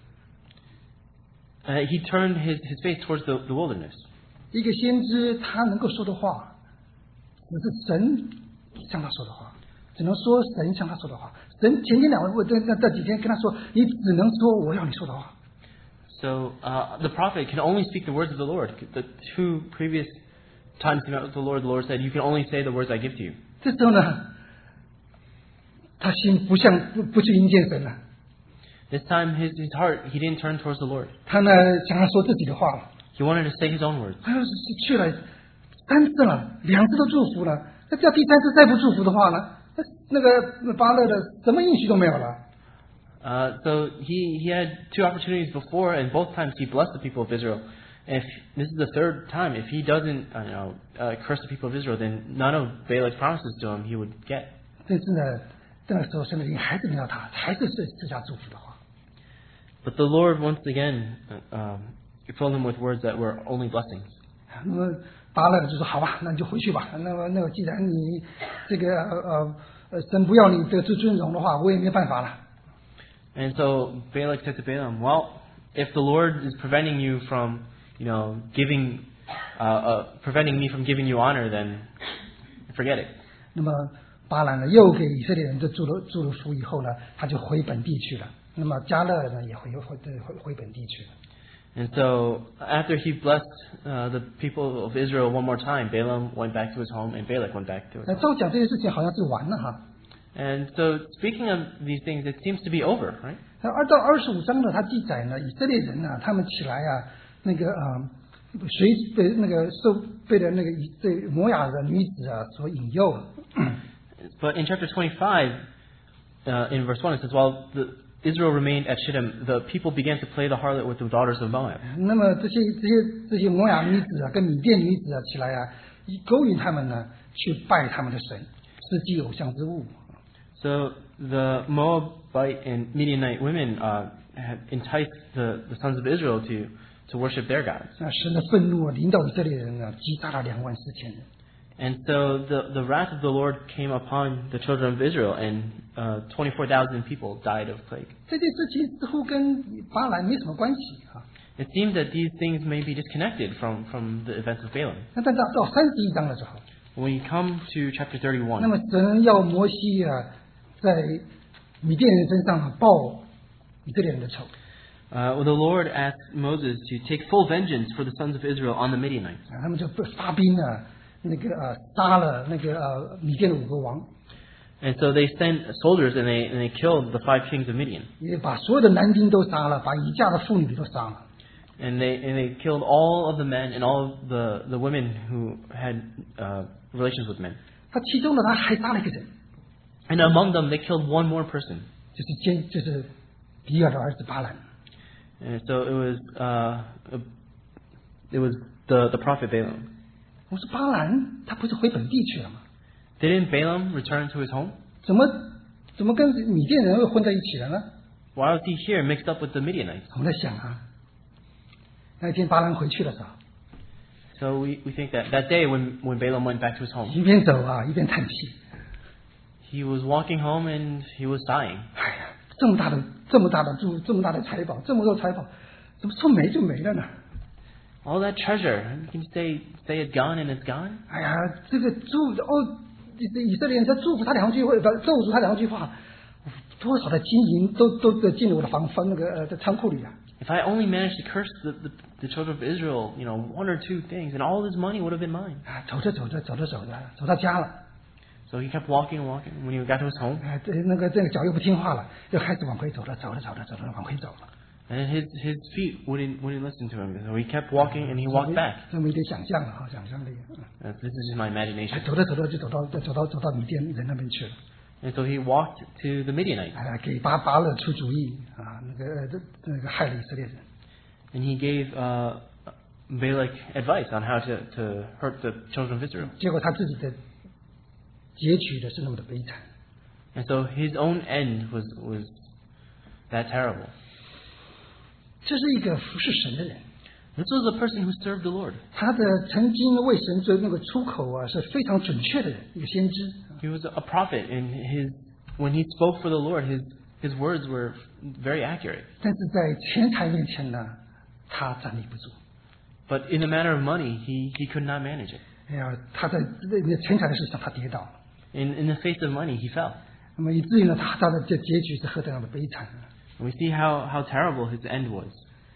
He turned his face towards the wilderness. 一个先知他能够说的话，只是神向他说的话，只能说神向他说的话。神前天2位这几天跟他说，你只能说我要你说的话。 So the prophet can only speak the words of the Lord. The 2 previous times he met with the Lord said, you can only say the words I give to you. 这时候呢，他心不去迎见神了， This time his heart, he didn't turn towards the Lord. 他呢想要说自己的话了。 He wanted to say his own words. 他要是去了3次了，2次都祝福了，那要第3次再不祝福的话呢，那个巴勒的什么应许都没有了。 So he had 2 opportunities before, and both times he blessed the people of Israel. If this is the 3rd time, if he doesn't curse the people of Israel, then none of Balak's promises to him he would get. 但是呢，这个时候神的灵还是领到他，还是赐下祝福的话。 But the Lord once again filled him with words that were only blessings. 那么巴勒就说：“好吧，那你就回去吧。那既然你这个神不要你得尊荣的话，我也没办法了。” And so Balak said to Balaam, well, if the Lord is preventing you from, preventing me from giving you honor, then forget it. 那么巴兰呢，又给以色列人就祝了福以后呢，他就回本地去了。那么迦勒呢，也回本地去了。 And so after he blessed the people of Israel one more time, Balaam went back to his home, and Balak went back to his 那 home. 照讲这件事情好像是完了哈。 And so speaking of these things, it seems to be over, right? 那到25章呢，他记载呢，以色列人呢，他们起来啊，被的那个这摩亚的女子啊所引诱了。 But in chapter 25, in verse 1, it says, while Israel remained at Shittim, the people began to play the harlot with the daughters of Moab. 那么这些摩亚女子啊，跟米甸女子啊起来啊，勾引他们呢，去拜他们的神，施祭偶像之物。 So the Moabite and Midianite women had enticed the sons of Israel to worship their gods. 那神的愤怒啊，临到以色列人啊，击杀了24000人。 And so the wrath of the Lord came upon the children of Israel, and 24,000 people died of plague. 这件事情似乎跟巴兰没什么关系啊。 It seems that these things may be disconnected from the events of Balaam. 那但到31章的时候， When you come to chapter 31, 那么神要摩西啊，在米甸人身上报以色列人的仇。 the Lord asked Moses to take full vengeance for the sons of Israel on the Midianites. 他们就发兵啊，杀了米甸的5个王， And so they sent soldiers and they killed the 5 kings of Midian. 也把所有的男丁都杀了，把已嫁的妇女都杀了。 And they killed all of the men and all of the women who had relations with men. 他其中呢，他还杀了一个人， And among them, they killed one more person. 就是比尔的儿子巴兰。 And so it was the prophet Balaam. 我说巴兰他不是回本地去了吗？ Didn't Balaam return to his home? 怎么跟米甸人又混在一起了呢？ Why was he here mixed up with the Midianites? 我们在想啊，那天巴兰回去的时候， So we think that day when Balaam went back to his home, 一边走啊一边叹气。 he was walking home and he was sighing. 哎呀，这么大的财宝，这么多财宝，怎么说没就没了呢？ All that treasure, you can say it's gone and it's gone. 哎呀，这个以色列人在祝福他2句话，咒诅他2句话，多少的金银都进入我的房在仓库里啊！ If I only managed to curse the children of Israel, 1 or 2 things, and all this money would have been mine. 啊，走到家了， So he kept walking and walking. When he got to his home, 哎，这个脚又不听话了，又开始往回走了，往回走了。 and his feet wouldn't listen to him. So he kept walking and he walked back. 这么一点想象了啊，想象力。 This is just my 哎， imagination. 走着就走到米甸人那边去了。 And so he walked to the Midianites. 哎，给巴勒出主意啊，那个害了以色列人。 And he gave Balak advice on how to hurt the children of Israel. 结果他自己的结局的是那么的悲惨。 And so his own end was that terrible. 这是一个服侍神的人， This was a person who served the Lord. 他的曾经为神做那个出口啊是非常准确的人，一个先知。 He was a prophet, and when he spoke for the Lord, his words were very accurate. 但是在钱财面前呢，他站立不住。 But in the matter of money, he could not manage it. 哎呀，他在钱财的事上他跌倒了， In the face of money, he fell. 那么以至于呢，他的这结局是何等样的悲惨啊！ And we see how terrible his end was.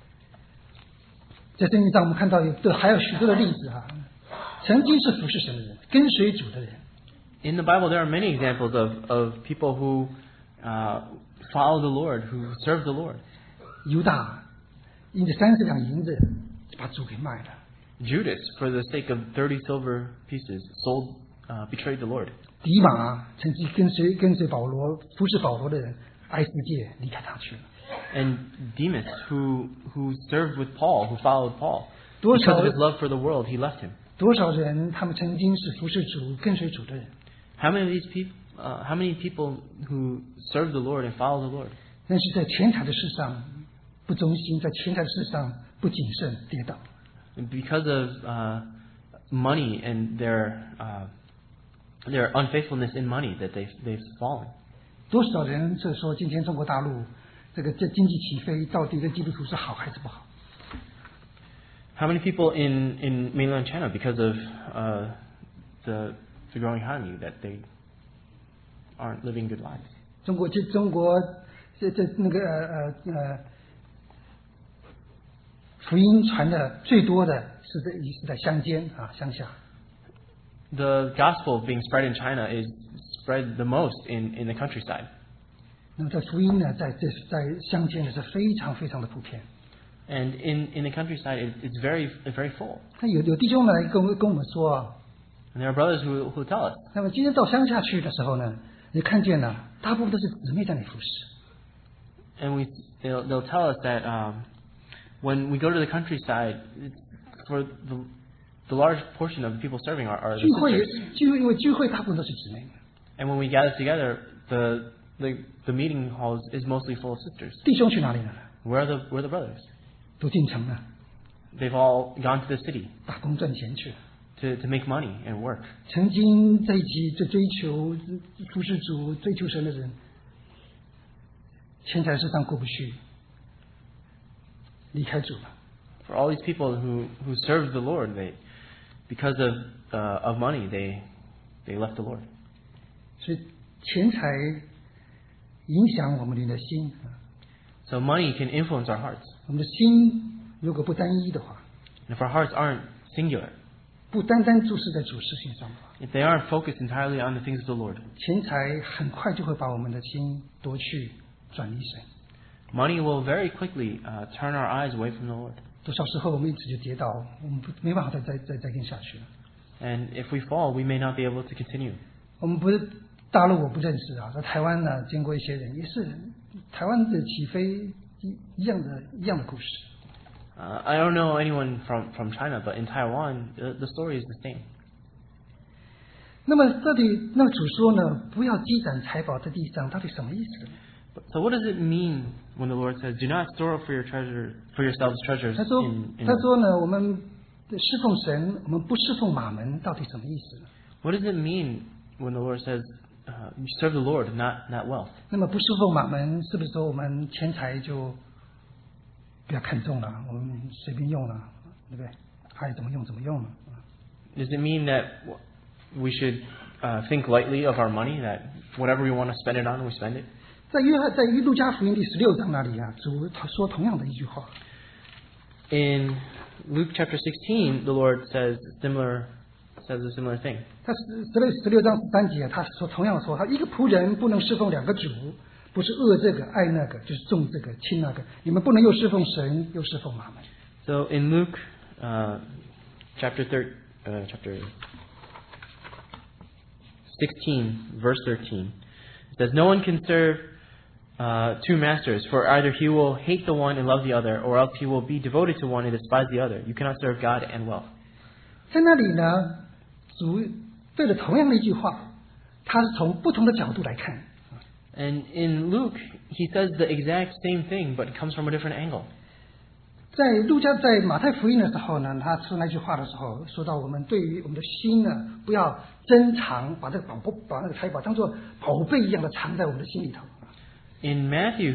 在圣经上我们看到还有许多的例子啊，曾经是服侍神的人，跟随主的人。 In the Bible, there are many examples of people who follow the Lord, who serve the Lord. 犹大因着30两银子把主给卖了， Judas, for the sake of 30 silver pieces, betrayed the Lord. 迪马曾经跟随保罗服侍保罗的人，爱世界离开他去了。 And Demas, who served with Paul, who followed Paul, 多 because 少 of his love for the world, he left him. 多少人他们曾经是服侍主跟随主的人， How many people who serve the Lord and follow the Lord, 但是在钱财的事上不忠心，在钱财的事上不谨慎，跌倒。 and because of money and their unfaithfulness in money, that they've fallen. 多少人是说今天中国大陆这经济起飞，到底对基督徒是好还是不好？ How many people in mainland China, because of the growing economy, that they aren't living good lives? 中国福音传的最多的是在乡间啊乡下。 The gospel being spread in China is spread the most in the countryside. 那么在福音呢，在乡间呢是非常非常的普遍。 And in the countryside, it's very full. 那有弟兄来跟我们说啊， And there are brothers who tell us. 那么今天到乡下去的时候呢，你看见了，大部分都是姊妹在那里服侍。 And they'll tell us that when we go to the countryside, for the large portion of the people serving are the 聚会 sisters. 因为聚会大部分都是姊妹， And when we gather together, the meeting halls is mostly full of sisters. 弟兄去哪里了？ Where are the brothers? 都进城了， They've all gone to the city 打工赚钱去了。 to make money and work. 曾经在一起追求服侍主、追求神的人，钱财事上过不去，离开主了。 For all these people who serve the Lord, because of of money, they left the Lord. 所以钱财影响我们的心。 So money can influence our hearts. 我们的心如果不单一的话， And if our hearts aren't singular, 不单单注视在主事情上的话， if they aren't focused entirely on the things of the Lord, 钱财很快就会把我们的心夺去，转离神。 money will very quickly turn our eyes away from the Lord. 多少时候我们一直就跌倒，我们没办法再跟下去了。 And if we fall, we may not be able to continue. 我们不是大陆我不认识啊，在台湾呢见过一些人，也是台湾的起飞一样的故事。 I don't know anyone from China, but in Taiwan, the story is the same. 那么到底那主说呢，不要积攒财宝在地上，到底什么意思呢？ So what does it mean when the Lord says, "Do not store up for yourselves treasures 他说 in"？ 他说呢，我们侍奉神，我们不侍奉马门，到底什么意思呢？ What does it mean when the Lord says, "You serve the Lord, not wealth"? 那么不侍奉马门，是不是说我们钱财就不要看重了，我们随便用了，对不对？爱怎么用怎么用了。 Does it mean that we should think lightly of our money, that whatever we want to spend it on, we spend it? 在路加福音第16章那里啊，主他说同样的一句话。 In Luke chapter 16, the Lord says a similar thing. 他16章13节，他说同样说，他一个仆人不能侍奉两个主，不是恶这个爱那个，就是重这个轻那个。你们不能又侍奉神，又侍奉马门。 So in Luke chapter 16, verse 13, it says, "No one can serve two masters, for either he will hate the one and love the other, or else he will be devoted to one and despise the other. You cannot serve God and wealth." 在那里呢，主对了同样的一句话，他是从不同的角度来看。 And in Luke, he says the exact same thing, but it comes from a different angle. 在马太福音的时候呢，他说那句话的时候，说到我们对于我们的心呢，不要珍藏，把那个财宝当做宝贝一样的藏在我们的心里头。 In Matthew,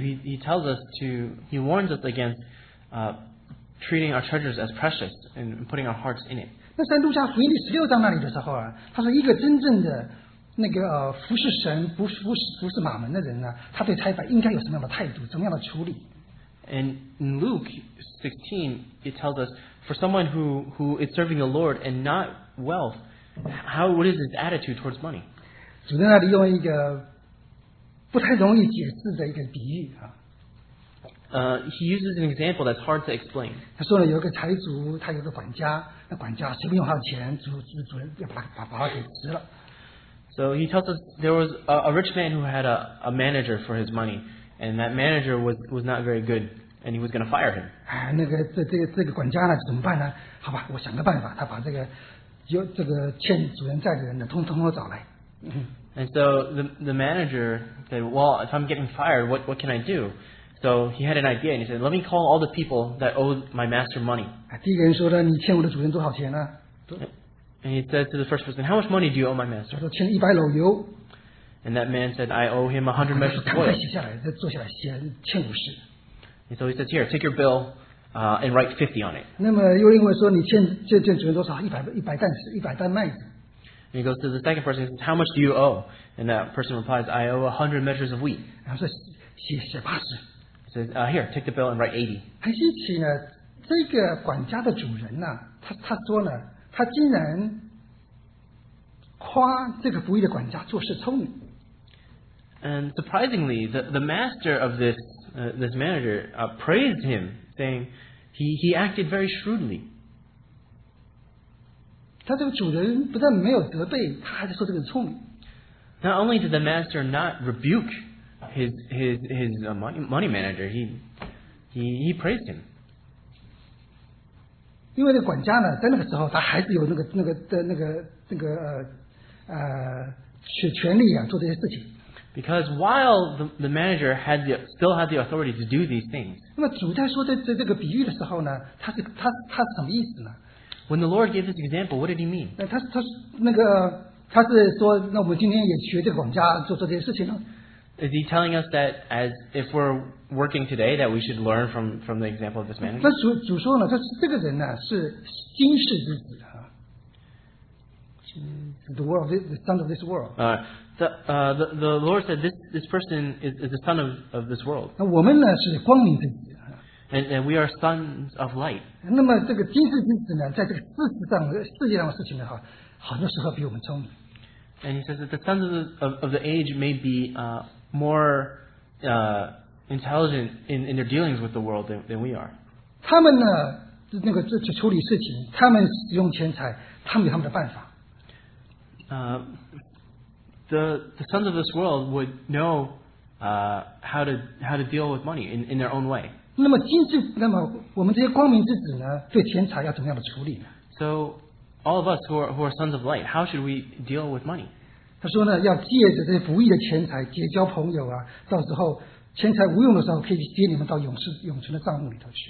he warns us against treating our treasures as precious and putting our hearts in it. 那在路加福音第16章那里的时候啊，他说一个真正的那个服侍神、不是马门的人呢，他对财宝应该有什么样的态度，怎么样的处理？ And in Luke 16, it tells us for someone who is serving the Lord and not wealth, what is his attitude towards money? 主在那里用一个不太容易解释的一个比喻啊。 He uses an example that's hard to explain. 他说呢，有一个财主，他有个管家，那管家随便用他的钱，主人要把他给辞了。 So he tells us there was a rich man who had a manager for his money, and that manager was not very good, and he was going to fire him. 那个这个管家呢怎么办呢？好吧，我想个办法，他把这个欠主人债的人呢，通通都找来。 And so the manager said, "Well, if I'm getting fired, what can I do?" So he had an idea, and he said, "Let me call all the people that owe my master money." 第一个人说呢，你欠我的主人多少钱呢？ And he said to the first person, "How much money do you owe my 他 master?" 说欠100篓油。 And that man said, "I owe him 100 measures of 赶快 oil." 写下来，再坐下来写欠50。 And so he says, "Here, take your bill and write 50 on it." 那么又因为说你欠主人多少？100担麦子。 And he goes to the second person and says, "How much do you owe?" And that person replies, "I owe 100 measures of wheat." 然后说写80。 He says, "Here, take the bill and write 80." 很稀奇呢，这个管家的主人呢，他说呢，他竟然夸这个不义的管家做事聪明。 And surprisingly, the master of this manager praised him, saying he acted very shrewdly. 他这个主人不但没有责备，他还在说这个人聪明。 Not only did the master not rebuke his money manager, he praised him. 因为那个管家呢，在那个时候他还是有权利啊，做这些事情。 Because while the manager still had the authority to do these things, 那么主在说这个比喻的时候呢，他是什么意思呢？ when the Lord gave this example, what did he mean? 他是说，那我们今天也学这个管家做这些事情呢？ Is he telling us that as if we're working today, that we should learn from the example of this manager? 那主说呢，这个人呢是经世之子啊。 The world, the son of this world. The Lord said this person is the son of this world. 那我们呢是光明之子。 And we are sons of light. 那么这个今世之子呢，在这个世界上的事情呢，好多时候比我们聪明。 And he says that the sons of the age may be more intelligent in their dealings with the world than we are. 他们呢，那个处理事情，他们使用钱财，他们有他们的办法。 The sons of this world would know how to deal with money in their own way. 那么我们这些光明之子呢，对钱财要怎么样的处理呢？ So all of us who are sons of light, how should we deal with money? 他说呢，要借着这些不义的钱财结交朋友啊，到时候钱财无用的时候，可以接你们到永存的帐幕里头去。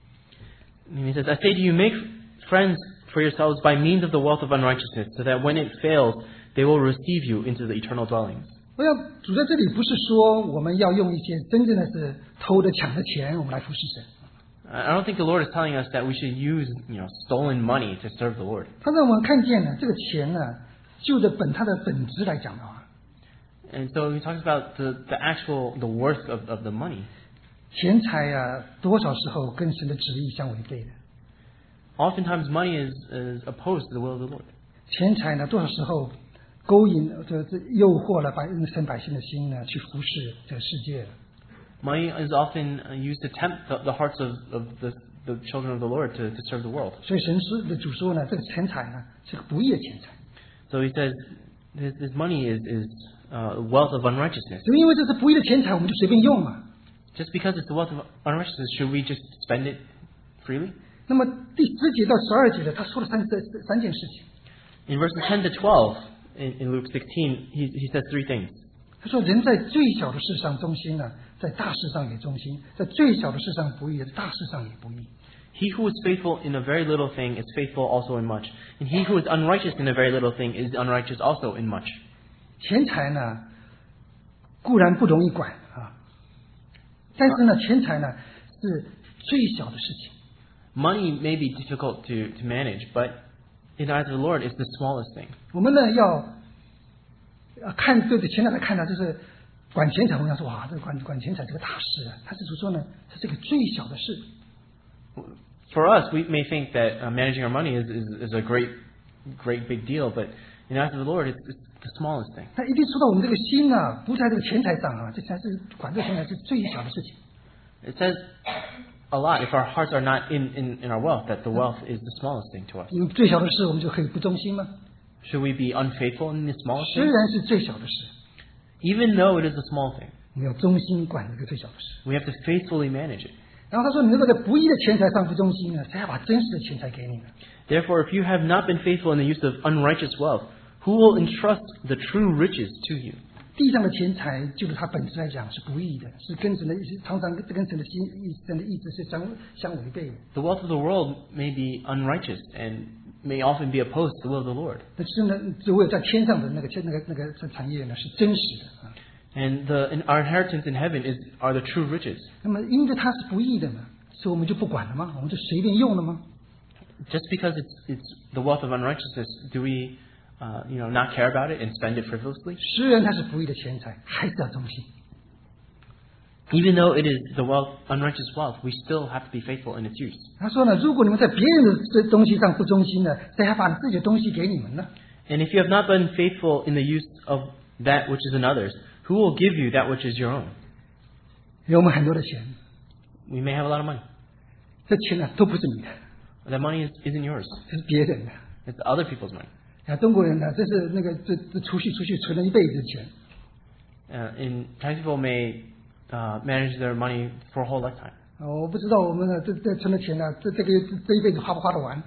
And he says, I say to you, make friends for yourselves by means of the wealth of unrighteousness, so that when it fails, they will receive you into the eternal dwellings. 我要主在这里不是说我们要用一些真正的是偷的抢的钱，我们来服侍神。 I don't think the Lord is telling us that we should use, stolen money to serve the Lord. 他让我们看见呢，这个钱呢，就着它的本质来讲的话， And so he talks about the worth of the money. 钱财啊，多少时候跟神的旨意相违背的。 Oftentimes, money is opposed to the will of the Lord. 钱财呢，多少时候勾引诱惑了神百姓的心呢，去服侍这个世界了。 Money is often used to tempt the hearts of the children of the Lord to serve the world. 所以神的主说呢，这个钱财呢是个不义的钱财。 So he says this money is wealth of unrighteousness. 就因为这是不义的钱财，我们就随便用嘛。 Just because it's the wealth of unrighteousness, should we just spend it freely? 那么第10节到12节呢，他说了三件事情。 In verses 10 to 12 in Luke 16, he says three things. 他说：“人在最小的事上忠心呢，在大事上也忠心；在最小的事上不义，在大事上也不义。” He who is faithful in a very little thing is faithful also in much, and he who is unrighteous in a very little thing is unrighteous also in much. 钱财呢，固然不容易管啊，但是呢，钱财呢是最小的事情。 Money may be difficult to manage, but in the eyes of the Lord, it's the smallest thing. 我们呢要看对着钱财来看呢，就是管钱财，我们要说哇，这个管钱财这个大事啊，他是说呢，这是个最小的事。 For us, we may think that managing our money is a great big deal, but in the eyes of the Lord, it's the smallest thing. 但一定说到我们这个心啊，不在这个钱财上啊，这才是管这个钱财是最小的事情。 It says a lot if our hearts are not in our wealth, that the wealth is the smallest thing to us. 因为最小的事，我们就可以不忠心吗？ Should we be unfaithful in the smallest 虽 thing? 然是最小的事， Even though it is a small thing, 我们要忠心管这个最小的事。 we have to faithfully manage it. 然后他说：“你如果在不义的钱财上不忠心呢，谁要把真实的钱财给你呢？” Therefore, if you have not been faithful in the use of unrighteous wealth, who will entrust the true riches to you? 地上的钱财，就是它本质来讲是不义的，是跟神的意思，常常跟神的意志是相违背的。 The wealth of the world may be unrighteous and may often be opposed to the will of the Lord. 但是呢，只有在天上的那个产业呢是真实的啊。 And our inheritance in heaven are the true riches. 那么因为它是不义的嘛，所以我们就不管了吗？我们就随便用了吗？ Just because it's the wealth of unrighteousness, do we, not care about it and spend it frivolously? 虽然它是不义的钱财，还是要忠心。 Even though it is the unrighteous wealth, we still have to be faithful in its use. 他说呢，如果你们在别人的这东西上不忠心呢，谁还把自己的东西给你们呢？ And if you have not been faithful in the use of that which is another's, who will give you that which is your own? 有我们很多的钱， We may have a lot of money. 这钱呢都不是你的， That money isn't yours. 这是别人的。 It's other people's money. 啊，中国人呢，这是那个这储蓄存了一辈子的钱。 Chinese people may manage their money for a whole lifetime. 我不知道我们呢这存的钱呢，这一辈子花不花得完？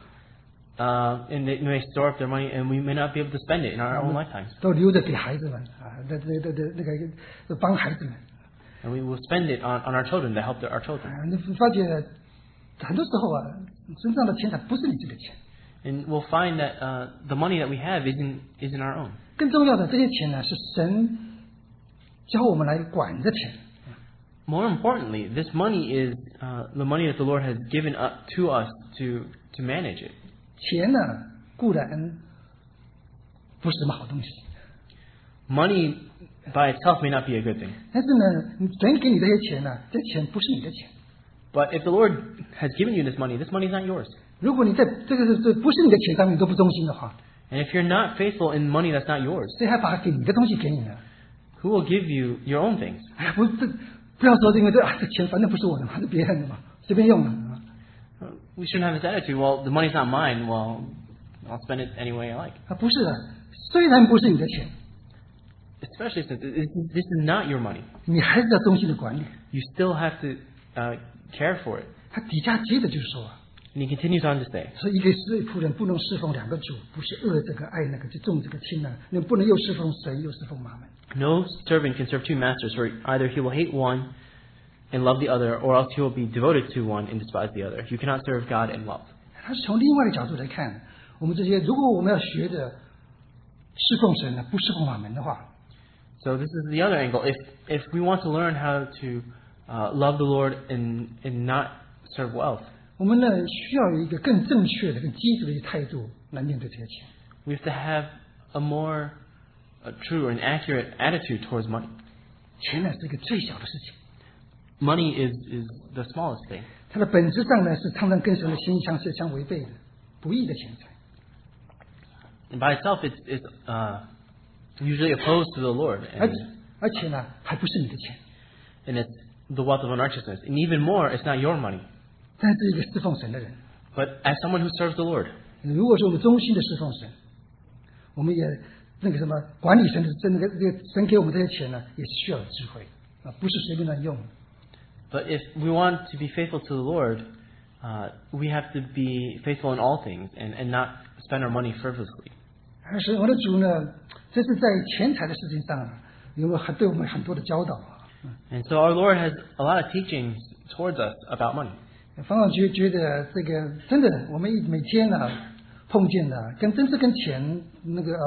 And they may store up their money, and we may not be able to spend it in our own lifetimes. 都留着给孩子们啊，那个帮孩子们。 And we will spend it on our children to help our children. 啊，你发觉很多时候啊，身上的钱财不是你自己的钱。 And we'll find that the money that we have isn't our own. 更重要的，这些钱呢是神教我们来管着钱。 More importantly, this money is the money that the Lord has given up to us to manage it. 钱呢固然不是什么好东西。 Money by itself may not be a good thing. 但是呢，神给你这些钱呢，这钱不是你的钱。 But if the Lord has given you this money is not yours. 如果你在这不是你的钱上面你都不忠心的话， And if you're not faithful in money that's not yours, 谁还把给你的东西给你呢？ who will give you your own things? 哎呀，不要说因为这钱反正不是我的嘛，是别人的嘛，随便用了。 We shouldn't have this attitude, well, the money's not mine, well, I'll spend it any way I like. 不是的，虽然不是你的钱， Especially since this is not your money. 你还是要忠心的管理。 You still have to care for it. 他底下接着就说， And he continues on to say, 说一个仆人不能侍奉两个主，不是恶这个爱那个，就重这个轻啊，你不能又侍奉神又侍奉马门。 no servant can serve two masters, for either he will hate one and love the other, or else he will be devoted to one and despise the other. You cannot serve God and love. 他是从另外的角度来看，我们这些如果我们要学着侍奉神呢，不侍奉马门的话， So this is the other angle. If we want to learn how to love the Lord and not serve wealth, 我们呢需要有一个更正确的、更基础的一个态度来面对这些钱。 we have to have a more true and accurate attitude towards money. 钱呢是一个最小的事情， Money is the smallest thing. 它的本质上呢是常常跟神的心意相违背的，不义的钱财。 And by itself, it's usually opposed to the Lord. 而且呢还不是你的钱， And it's the wealth of unrighteousness. And even more, it's not your money. 但是一个侍奉神的人， But as someone who serves the Lord, 如果说我们忠心的侍奉神，我们也那个什么管理神的那个神给我们这些钱呢，也是需要有智慧啊，不是随便乱用。 but if we want to be faithful to the Lord, we have to be faithful in all things and not spend our money frivolously. 而是我的主呢，这是在钱财的事情上啊，对我们很多的教导啊。 And so our Lord has a lot of teachings towards us about money. 方老觉得这个真的，我们每天呢碰见的，真是跟钱那个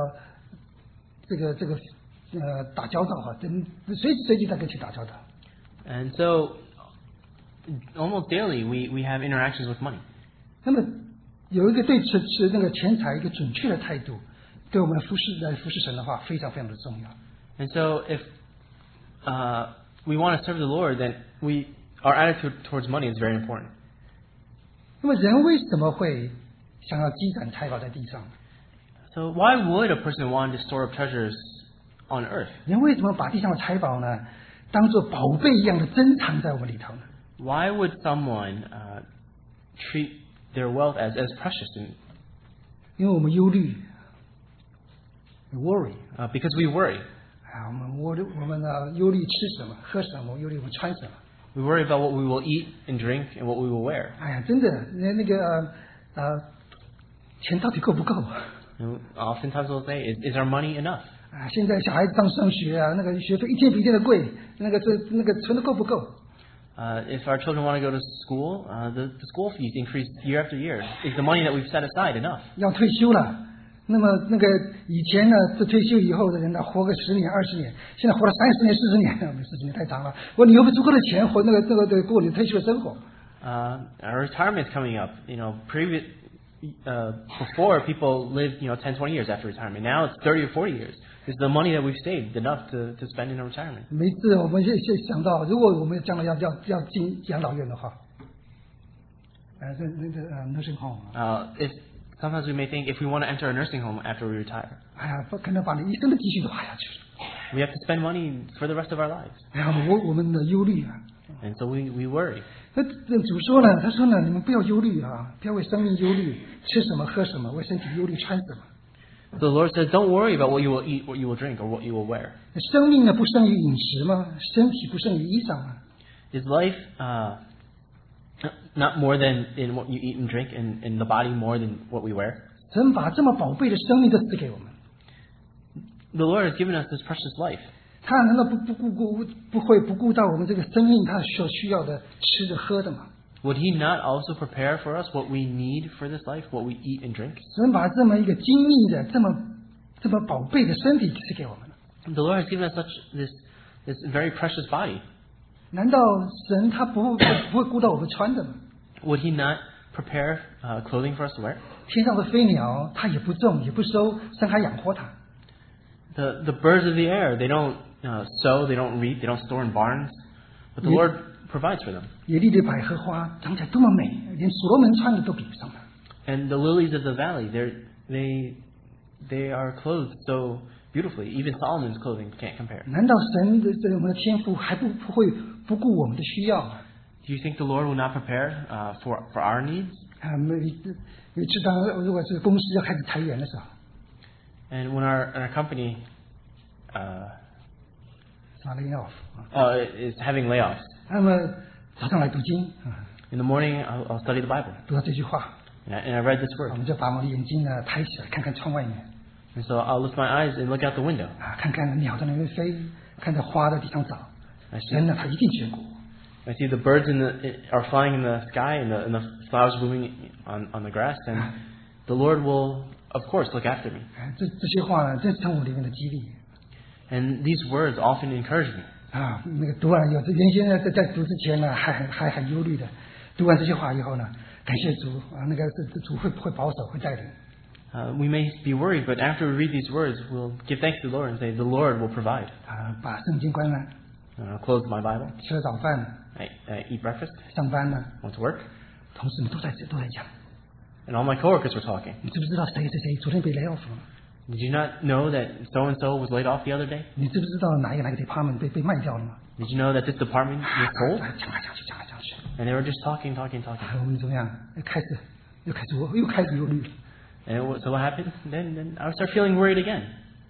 打交道哈，随时随地在跟钱打交道。 And so almost daily we have interactions with money. 那么有一个对那个钱财一个准确的态度，对我们服侍神的话，非常非常的重要。 And so if we want to serve the Lord, then our attitude towards money is very important. 那么人为什么会想要积攒财宝在地上？ So why would a person want to store up treasures on earth? 人为什么把地上的财宝呢，当做宝贝一样的珍藏在我们里头呢？ Why would someone treat their wealth as precious? 因为我们忧虑 ，worry。 Because we worry. 我们呢忧虑吃什么、喝什么，忧虑我们穿什么。 We worry about what we will eat and drink and what we will wear. 哎呀，真的，那个钱到底够不够？ And oftentimes we'll say, is our money enough? 啊，现在小孩子上学啊，那个学费一天比一天的贵，那个存的够不够？ If our children want to go to school, the school fees increase year after year. Is the money that we've set aside enough? 要退休了，那么那个以前呢，这退休以后的人呢，活个10年、20年，现在活了30年、40年，40年太长了。我说你有没有足够的钱活过你退休的生活？ Our retirement's coming up. Before people lived 10, 20 years after retirement. Now it's 30 or 40 years. Is the money that we've saved enough to spend in our retirement? 每次我们想到，如果我们将来要进养老院的话，nursing home。 Sometimes we may think if we want to enter a nursing home after we retire, 哎呀，不可能把你一生的积蓄都花下去了。 we have to spend money for the rest of our lives. 哎呀，我们的忧虑啊。 And so we worry. 那主说呢，他说呢，你们不要忧虑啊，不要为生命忧虑，吃什么喝什么，为身体忧虑穿什么。 The Lord says, don't worry about what you will eat, what you will drink, or what you will wear. 生命呢不胜于饮食吗？身体不胜于衣裳吗？ Is life not more than in what you eat and drink, and the body more than what we wear? 神把这么宝贝的生命都赐给我们， The Lord has given us this precious life. 他难道不顾到我们这个生命他所需要的吃的喝的吗？ Would He not also prepare for us what we need for this life, what we eat and drink? 神把这么一个精密的、这么宝贝的身体赐给我们了， The Lord has given us this very precious body. 难道神他不会顾到我们穿的吗？ Would He not prepare clothing for us to wear? 天上的飞鸟，它也不种也不收，神还养活它。 The birds of the air, they don't sow, they don't reap, they don't store in barns, but the Lord provides for them. 野地的百合花长起来多么美，连所罗门穿的都比不上它。 And the lilies of the valley, they are clothed so beautifully. Even Solomon's clothing can't compare. 难道神的我们的天赋还不会不顾我们的需要吗？ Do you think the Lord will not prepare for our needs? 有一次当如果是公司要开始裁员的时候， And when our company laying off is having layoffs, 那么早上来读经 in the morning I'll study the Bible. 读到这句话， And I read this 我 word. 们就把我们的眼睛呢抬起来，看看窗外面 And so I'll lift my eyes and look out the window. 看看鸟在那边飞，看着花在地上长， I see, 人呢他一定结果。 I see the birds are flying in the sky and the flowers blooming on the grass. And the Lord will, of course, look after me. 这些话呢，真是成我里面的激励 And these words often encourage me. 那个读完原先呢在读之前呢还很忧虑的，读完这些话以后呢，感谢主那个主会保守会带领。 We may be worried, but after we read these words, we'll give thanks to the Lord and say, the Lord will provide. 把圣经关了， Close my Bible. 吃了早饭， I eat breakfast. 上班呢， Went to work. 同事们都在讲， And all my coworkers were talking. 你知不知道谁昨天被 lay off 了？ Did you not know that so-and-so was laid off the other day? 你知不知道哪个 department 被卖掉了吗？ Did you know that this department was sold? 讲来讲去， And they were just talking. 我们怎么样？又开始忧虑了。 And so what happened? Then I would start feeling worried again.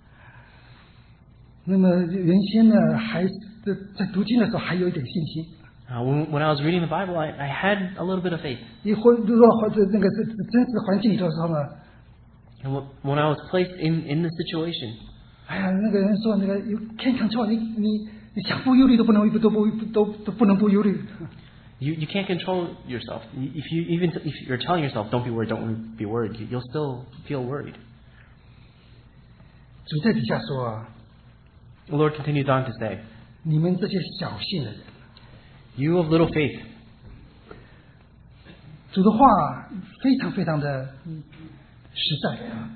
那么原先呢，还在读经的时候还有一点信心。 When I was reading the Bible, I had a little bit of faith. 如果那个是真实环境里头的时候呢， And when I was placed in the situation, 哎呀，那个人说那个 you can't control， 你想不忧虑都不能不忧虑。 you can't control yourself. If you're telling yourself, don't be worried, you'll still feel worried. 主在底下说 The Lord continues on to say, 你们这些小信的人， you of little faith. 主的话非常非常的实在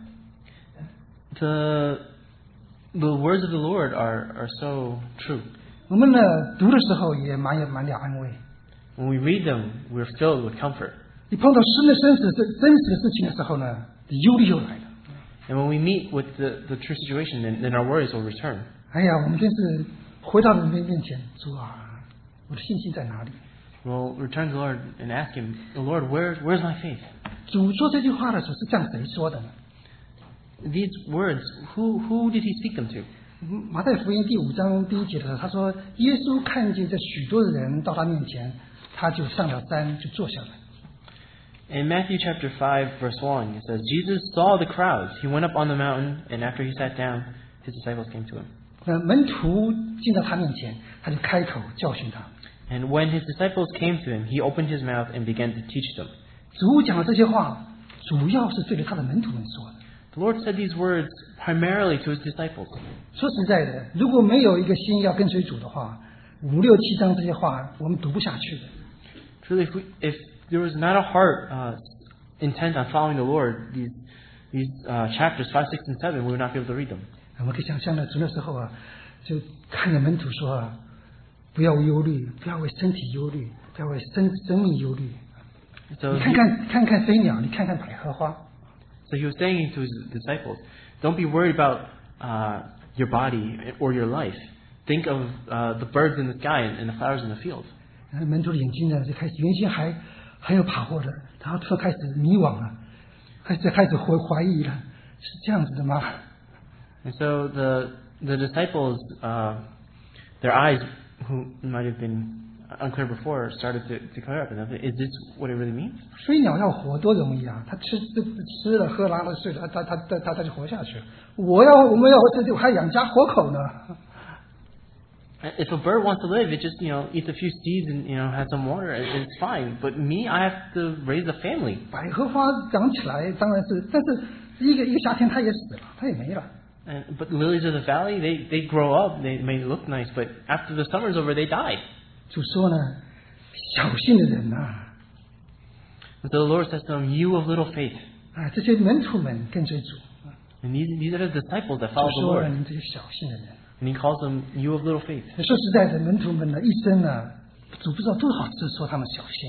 The words of the Lord are so true. 我们呢读的时候也满了安慰。 When we read them, we're filled with comfort. 你碰到真实的事情的时候呢，忧虑又来了。 And when we meet with the true situation, then our worries will return. 哎呀，我们真是回到你面前，主啊，我的信心在哪里？ We'll return to the Lord and ask Him, Lord, where's my faith? 主说这句话的时候是向谁说的呢？ These words, who did He speak them to? 马太福音第5章第1节的时候，他说耶稣看见这许多的人到他面前，他就上了山，就坐下来。 In Matthew chapter 5, verse 1, it says, Jesus saw the crowds. He went up on the mountain, and after He sat down, His disciples came to Him. 门徒进到他面前，他就开口教训他。 And when His disciples came to Him, He opened His mouth and began to teach them. 主讲的这些话，主要是对着他的门徒们说的。 The Lord said these words primarily to His disciples. 说实在的，如果没有一个心要跟随主的话，5、6、7章这些话我们读不下去的。 Truly, if there was not a heart intent on following the Lord, these chapters 5, 6, and 7, we would not be able to read them. 我们可以想象的，主那时候就看着门徒说不要忧虑，不要为身体忧虑，不要为生命忧虑。 So 你看看飞鸟，你看看百合花。 So He was saying to His disciples, don't be worried about your body or your life. Think of the birds in the sky and the flowers in the field. 门徒的眼睛呢，就开始原先还很有把握的，然后突然开始迷惘了，开始怀疑了，是这样子的吗？ And so the disciples, their eyes, who might have been unclear before, started to clear up. And is this what it really means? 飞鸟要活多容易啊！它吃了喝拉了睡了，它就活下去了。我们要这还养家活口呢。 If a bird wants to live, it just eats a few seeds and has some water, and it's fine. But me, I have to raise a family. 百合花长起来当然是，但是一个夏天它也死了，它也没了。 But lilies of the valley, they grow up, they may look nice, but after the summer's over, they die. 主说呢，小信的人啊， And so the Lord says to them, you of little faith. 这些门徒们跟随主， And these are the disciples that 就 follow the 说 Lord. 你们这些小信的人。 And he calls them, you of little faith. 说实在的，门徒们呢，一生呢，主不知道多少次说他们小信。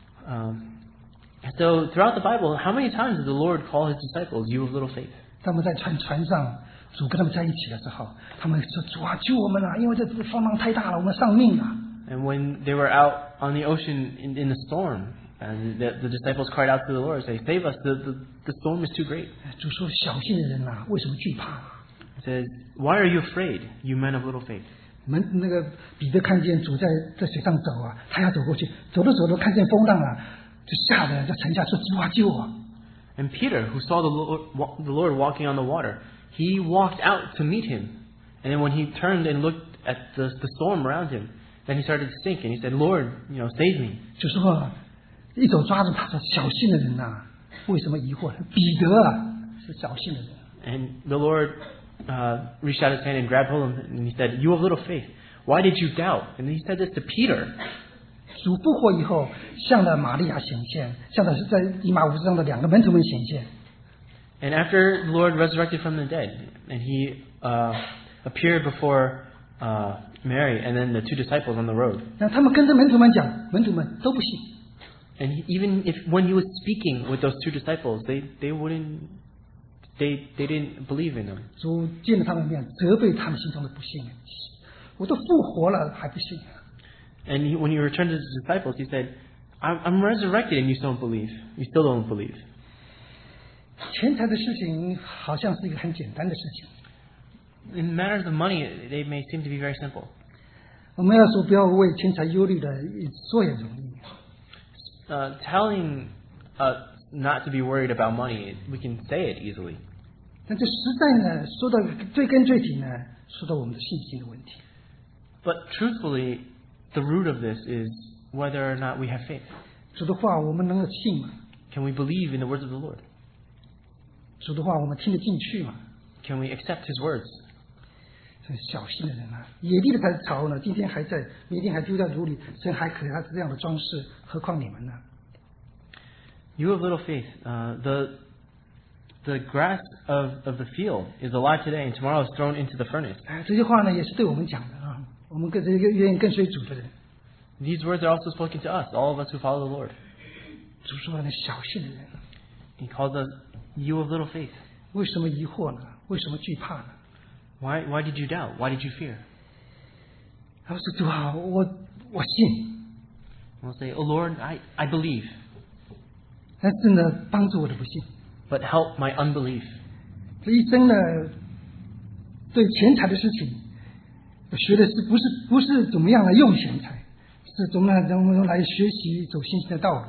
So throughout the Bible, how many times does the Lord call his disciples, you of little faith? 他们在船上，主跟他们在一起的时候，他们说：“主啊，救我们啊！因为这风浪太大了，我们丧命啊！” And when they were out on the ocean in the storm, and the disciples cried out to the Lord, say, save us, the storm is too great. 主说：“小信的人呐、为什么惧怕？” He says, why are you afraid, you men of little faith? 那个彼得看见主在水上走啊，他要走过去，走着走着看见风浪啊，就吓得就沉下说：“主啊，救我！” And Peter, who saw the Lord walking on the water, he walked out to meet him. And then when he turned and looked at the storm around him, then he started to sink. And he said, Lord, save me. 就说一手抓住他说：“小信的人呐、为什么疑惑？”彼得啊，是小信的人。 And the Lord reached out his hand and grabbed hold of him. And he said, you of little faith, why did you doubt? And he said this to Peter. 主复活以后，向着玛利亚显现，向着是在以马忤斯上的两个门徒们显现。 And after the Lord resurrected from the dead, and he appeared before Mary and then the two disciples on the road. 那他们跟着门徒们讲，门徒们都不信。 And even when he was speaking with those two disciples, they didn't believe in him. 主见了他们面，责备他们心中的不信。我都复活了，还不信。 And when he returned to his disciples, he said, I'm resurrected and you still don't believe. You still don't believe. 钱财的事情好像是一个很简单的事情。 In matters of money, they may seem to be very simple. 我们要说不要为钱财忧虑的，说也容易。 Telling us not to be worried about money, we can say it easily. 但这实在呢，说到追根究底呢，说到我们的信心的问题。 But truthfully, the root of this is whether or not we have faith. 主的话我们能够信吗？ Can we believe in the words of the Lord? 主的话我们听得进去吗？ Can we accept His words? 这小心的人啊，野地的草呢，今天还在，明天还丢在炉里，神还可以他这样的装饰，何况你们呢？ You have little faith. The grass of the field is alive today, and tomorrow is thrown into the furnace. 这些话呢，也是对我们讲的啊。我们跟这个愿意跟随主的人， These words are also spoken to us, all of us who follow the Lord. 主说呢，小心的人， He calls us, you of little faith. 为什么疑惑呢？为什么惧怕呢？ Why did you doubt? Why did you fear? 他说：“主啊，我信， We'll say, Oh Lord, I believe, 但是呢，帮助我的不信。 but help my unbelief. 这一生呢，对钱财的事情，我学的是不是怎么样来用钱财，是怎么样来学习走信心的道路。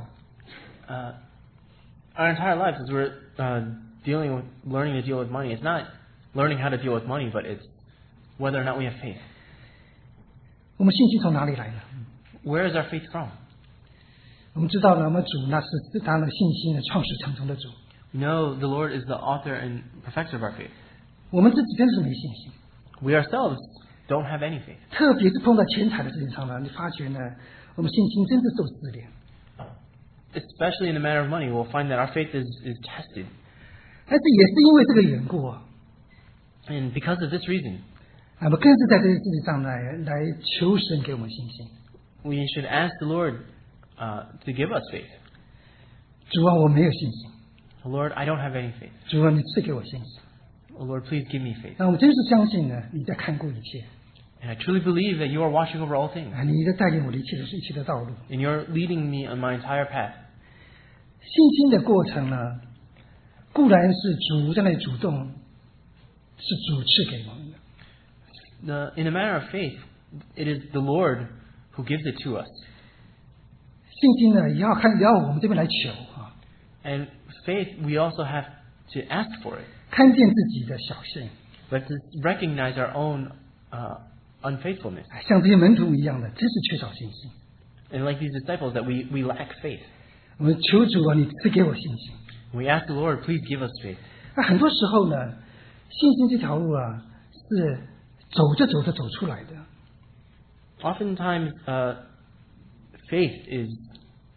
Our entire lives, as we're learning to deal with money, it's not learning how to deal with money, but it's whether or not we have faith. 我们信心从哪里来的？ Where is our faith from? 我们知道呢，我们主那是他的信心的创始成终的主。 We know the Lord is the author and perfecter of our faith. 我们自己真是没信心， We ourselves don't have any faith. 特别是碰到钱财的事情上呢，你发觉呢，我们信心真是受试炼。 Especially in the matter of money, we'll find that our faith is tested. 但是也是因为这个缘故啊， And because of this reason, 我们更是在这些事情上来求神给我们信心。 we should ask the Lord to give us faith. 主啊，我没有信心。 Lord, I don't have any faith. 主啊，你赐给我信心。 Oh Lord, please give me faith. 那我们真是相信呢，你在看顾一切， And I truly believe that you are watching over all things. 你在带领我的一切的道路。 And you're leading me on my entire path. 信心的过程呢，固然是主在那里主动，是主赐给我们的。 In a matter of faith, it is the Lord who gives it to us. 信心呢，也要我们这边来求啊， And faith, we also have to ask for it. 看见自己的小信， But to recognize our own unfaithfulness. 像这些门徒一样的，真是缺少信心。 And like these disciples, that we lack faith. 我们求主啊，你赐给我信心。 We ask the Lord, please give us faith. 那很多时候呢，信心这条路啊，是走着走着走出来的。 Oftentimes, faith is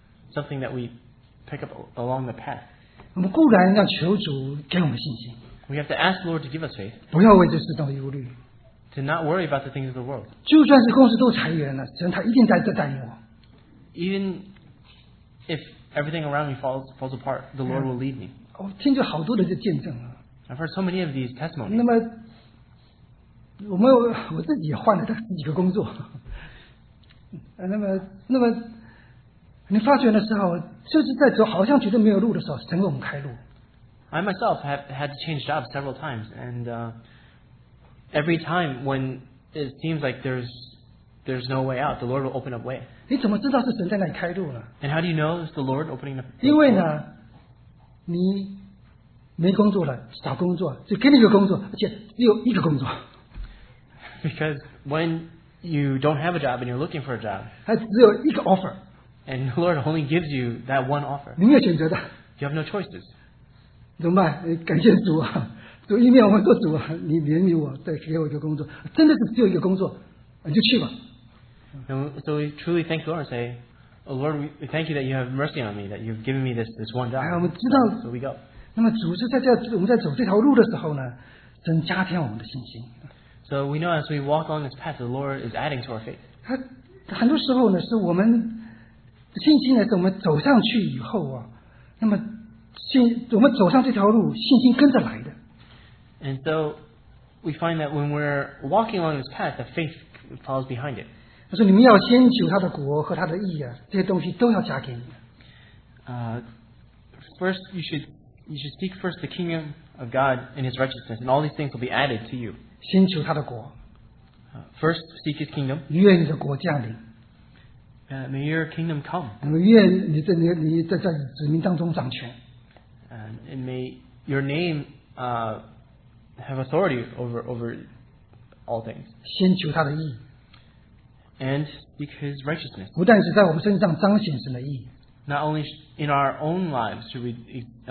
something that we pick up along the path. 我们固然要求主给我们信心， We have to ask the Lord to give us faith, 不要为这世上的忧虑。 to not worry about the things of the world. 就算是公司都裁员了，神他一定在这带领我。 Even if everything around me falls apart, the Lord will lead me. 我听着好多的这见证啊。 I've heard so many of these testimonies. 那么我自己也换了大概10几个工作。那么你发觉的时候，就是在走好像觉得没有路的时候，神为我们开路。 I myself have had to change jobs several times, and every time when it seems like there's no way out, the Lord will open up way. 你怎么知道是神在那里开路呢？ And how do you know it's the Lord opening up? 因为呢，你没工作了，找工作，就给你一个工作，而且只有一个工作， Because when you don't have a job and you're looking for a job, 还只有一个 offer， and the Lord only gives you that one offer, 你没有选择的， you have no choices. 怎么办？感谢主啊！主一面我们说主啊，你怜悯我，再给我一个工作，真的是只有一个工作，你就去吧。 And so we truly thank the Lord and say, "Oh Lord, we thank you that you have mercy on me, that you've given me this one job." 哎，我们知道 So we go. 那么主是我们在走这条路的时候呢，真加添我们的信心。 So we know as we walk along this path, the Lord is adding to our faith. 他很多时候呢，是我们信心呢，是我们走上去以后啊，那么我们走上这条路，信心跟着来的。 And so we find that when we're walking along this path, the faith follows behind it. 他说：“你们要先求他的国和他的义啊，这些东西都要加给你。” First, you should seek first the kingdom of God and His righteousness, and all these things will be added to you. 先求他的国， First, seek His kingdom. 愿你的国降临， May your kingdom come, 那么愿你在子民当中掌权。 and may your name have authority over all things. 先求他的义， And seek His righteousness. 不但是在我们身上彰显神的义， Not only in our own lives should we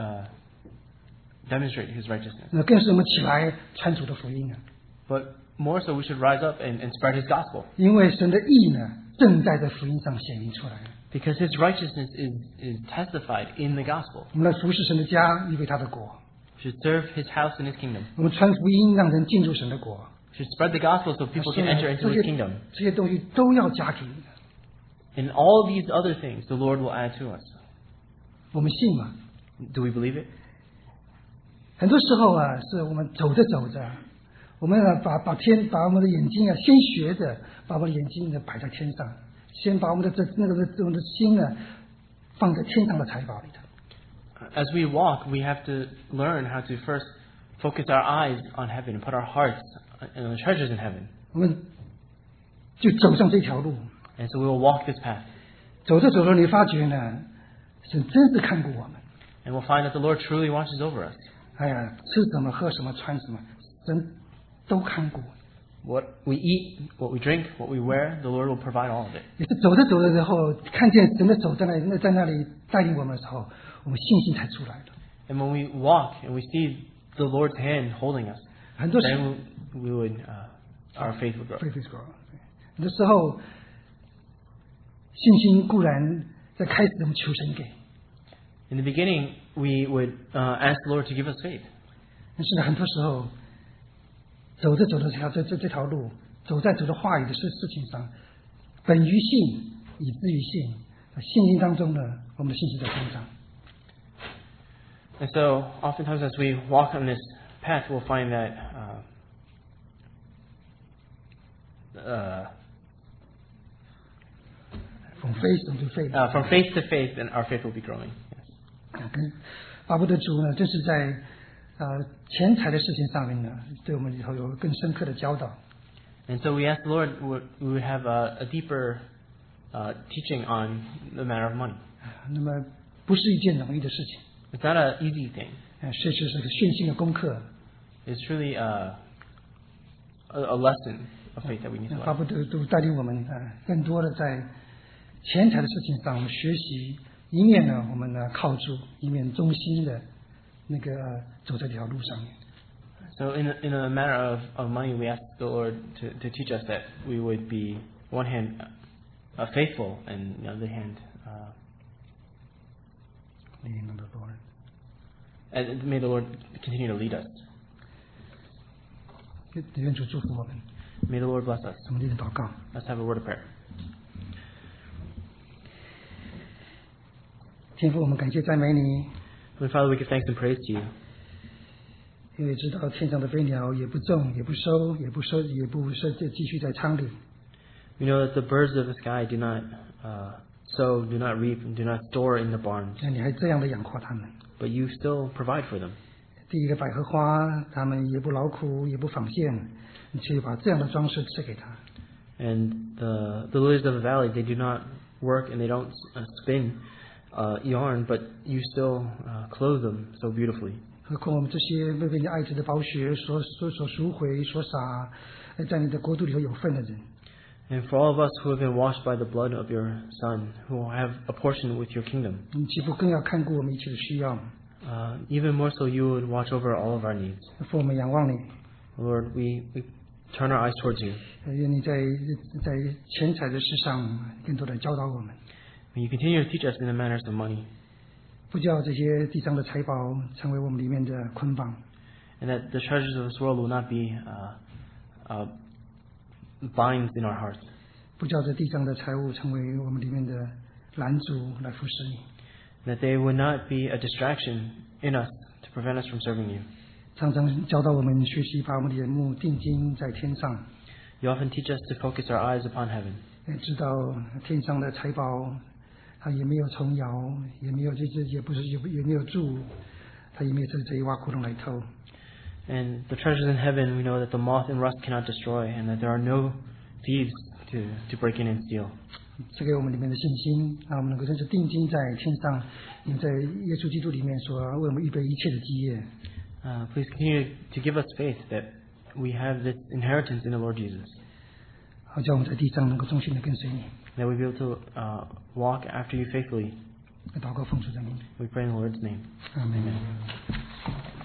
demonstrate His righteousness, 那更是我们起来传主的福音啊！ but more so we should rise up and spread His gospel. 因为神的义呢，正在福音上显明出来。 Because His righteousness is testified in the gospel. 我们来服侍神的家，预备他的国。 We should serve His house and His kingdom. 我们传福音，让人进入神的国。 We should spread the gospel so people can enter into His kingdom. 这些东西都要加给你的。 And all these other things the Lord will add to us. 我们信吗？ Do we believe it? 很多时候啊，是我们走着走着，我们把我们的眼睛啊，先学着把我们的眼睛呢摆在天上，先把我们的我们的心呢放在天上的财宝里头。 As we walk, we have to learn how to first focus our eyes on heaven and put our hearts on the treasures in heaven. 我们就走上这条路， And so we will walk this path. 走着走着，你发觉呢，神真是看顾我们。 And we'll find that the Lord truly watches over us. 哎呀，吃什么、喝什么、穿什么，神都看顾。 What we eat, what we drink, what we wear, the Lord will provide all of it. 也是走着走着之后，看见神的手在那里带领我们的时候，我们信心才出来的。 And when we walk and we see the Lord's hand holding us, 很多时 then we would, our faith would grow. 很多时候，信心固然在开始我们求神给， In the beginning, we would ask the Lord to give us faith. 但是呢，很多时候走着走着这条路，走在主的话语的事情上，本于信，以至于信，信心当中呢，我们的信心在增长。 And so, oftentimes as we walk on this path, we'll find that from faith to faith， from faith to faith, and our faith will be growing. Yes. 跟巴不得主呢，就是在钱财的事情上面呢，对我们以后有更深刻的教导。 And so we ask the Lord, we would have a deeper teaching on the matter of money. 那么不是一件容易的事情， It's not an easy thing. 这是个训心的功课。 It's truly a lesson of faith that we need to 巴 learn. 不得主带领我们更多的在钱财的事情上，我们学习，一面呢我们呢靠主，一面忠心的走这条路上面。 So in a matter of money, we ask the Lord to teach us that we would be, on one hand, faithful, and on the other hand, leading of the Lord. and may the Lord continue to lead us. 愿主祝福我们。 May the Lord bless us. 我们一起祷告。 Let's have a word of prayer. 天父，我们感谢赞美你， Heavenly Father, we give thanks and praise to you. 因为知道天上的飞鸟也不种，也不收，也不继续在仓里。 We know that the birds of the sky do not sow, do not reap, and do not store in the barns, 那你还这样的养活它们。 but you still provide for them. 第一个百合花，它们也不劳苦，也不纺线，你却把这样的装饰赐给它。 And the lilies of the valley, they do not work and they don't spin yarn, but you still clothe them so beautifully. 何况我们这些为你爱子的宝血所赎回、所洒，在你的国度里头有份的人， And for all of us who have been washed by the blood of your Son, who have a portion with your kingdom, 你岂不更要看顾我们一切的需要？ even more so you would watch over all of our needs. 父，我们仰望你， Lord, we turn our eyes towards you. 愿你在钱财的事上更多的教导我们， May you continue to teach us in the manners of money, 不叫这些地上的财宝成为我们里面的捆绑， and that the treasures of this world will not be binds in our hearts, 不叫这地上的财物成为我们里面的拦阻来服侍你。 that they would not be a distraction in us to prevent us from serving you. 常常教导我们学习把我们的眼目定睛在天上， You often teach us to focus our eyes upon heaven, 也知道天上的财宝，它也没有虫咬，也没有也没有蛀，它也没有这一挖窟窿来偷。 and the treasures in heaven, we know that the moth and rust cannot destroy, and that there are no thieves to break in and steal. 赐给我们里面的信心，让我们能够真是定睛在天上，你在耶稣基督里面所为我们预备一切的基业。 Please continue to give us faith that we have this inheritance in the Lord Jesus, 好叫我们在地上能够忠心的跟随你。 that we be able to walk after you faithfully. 祷告奉主的名， We pray in the Lord's name. 阿门。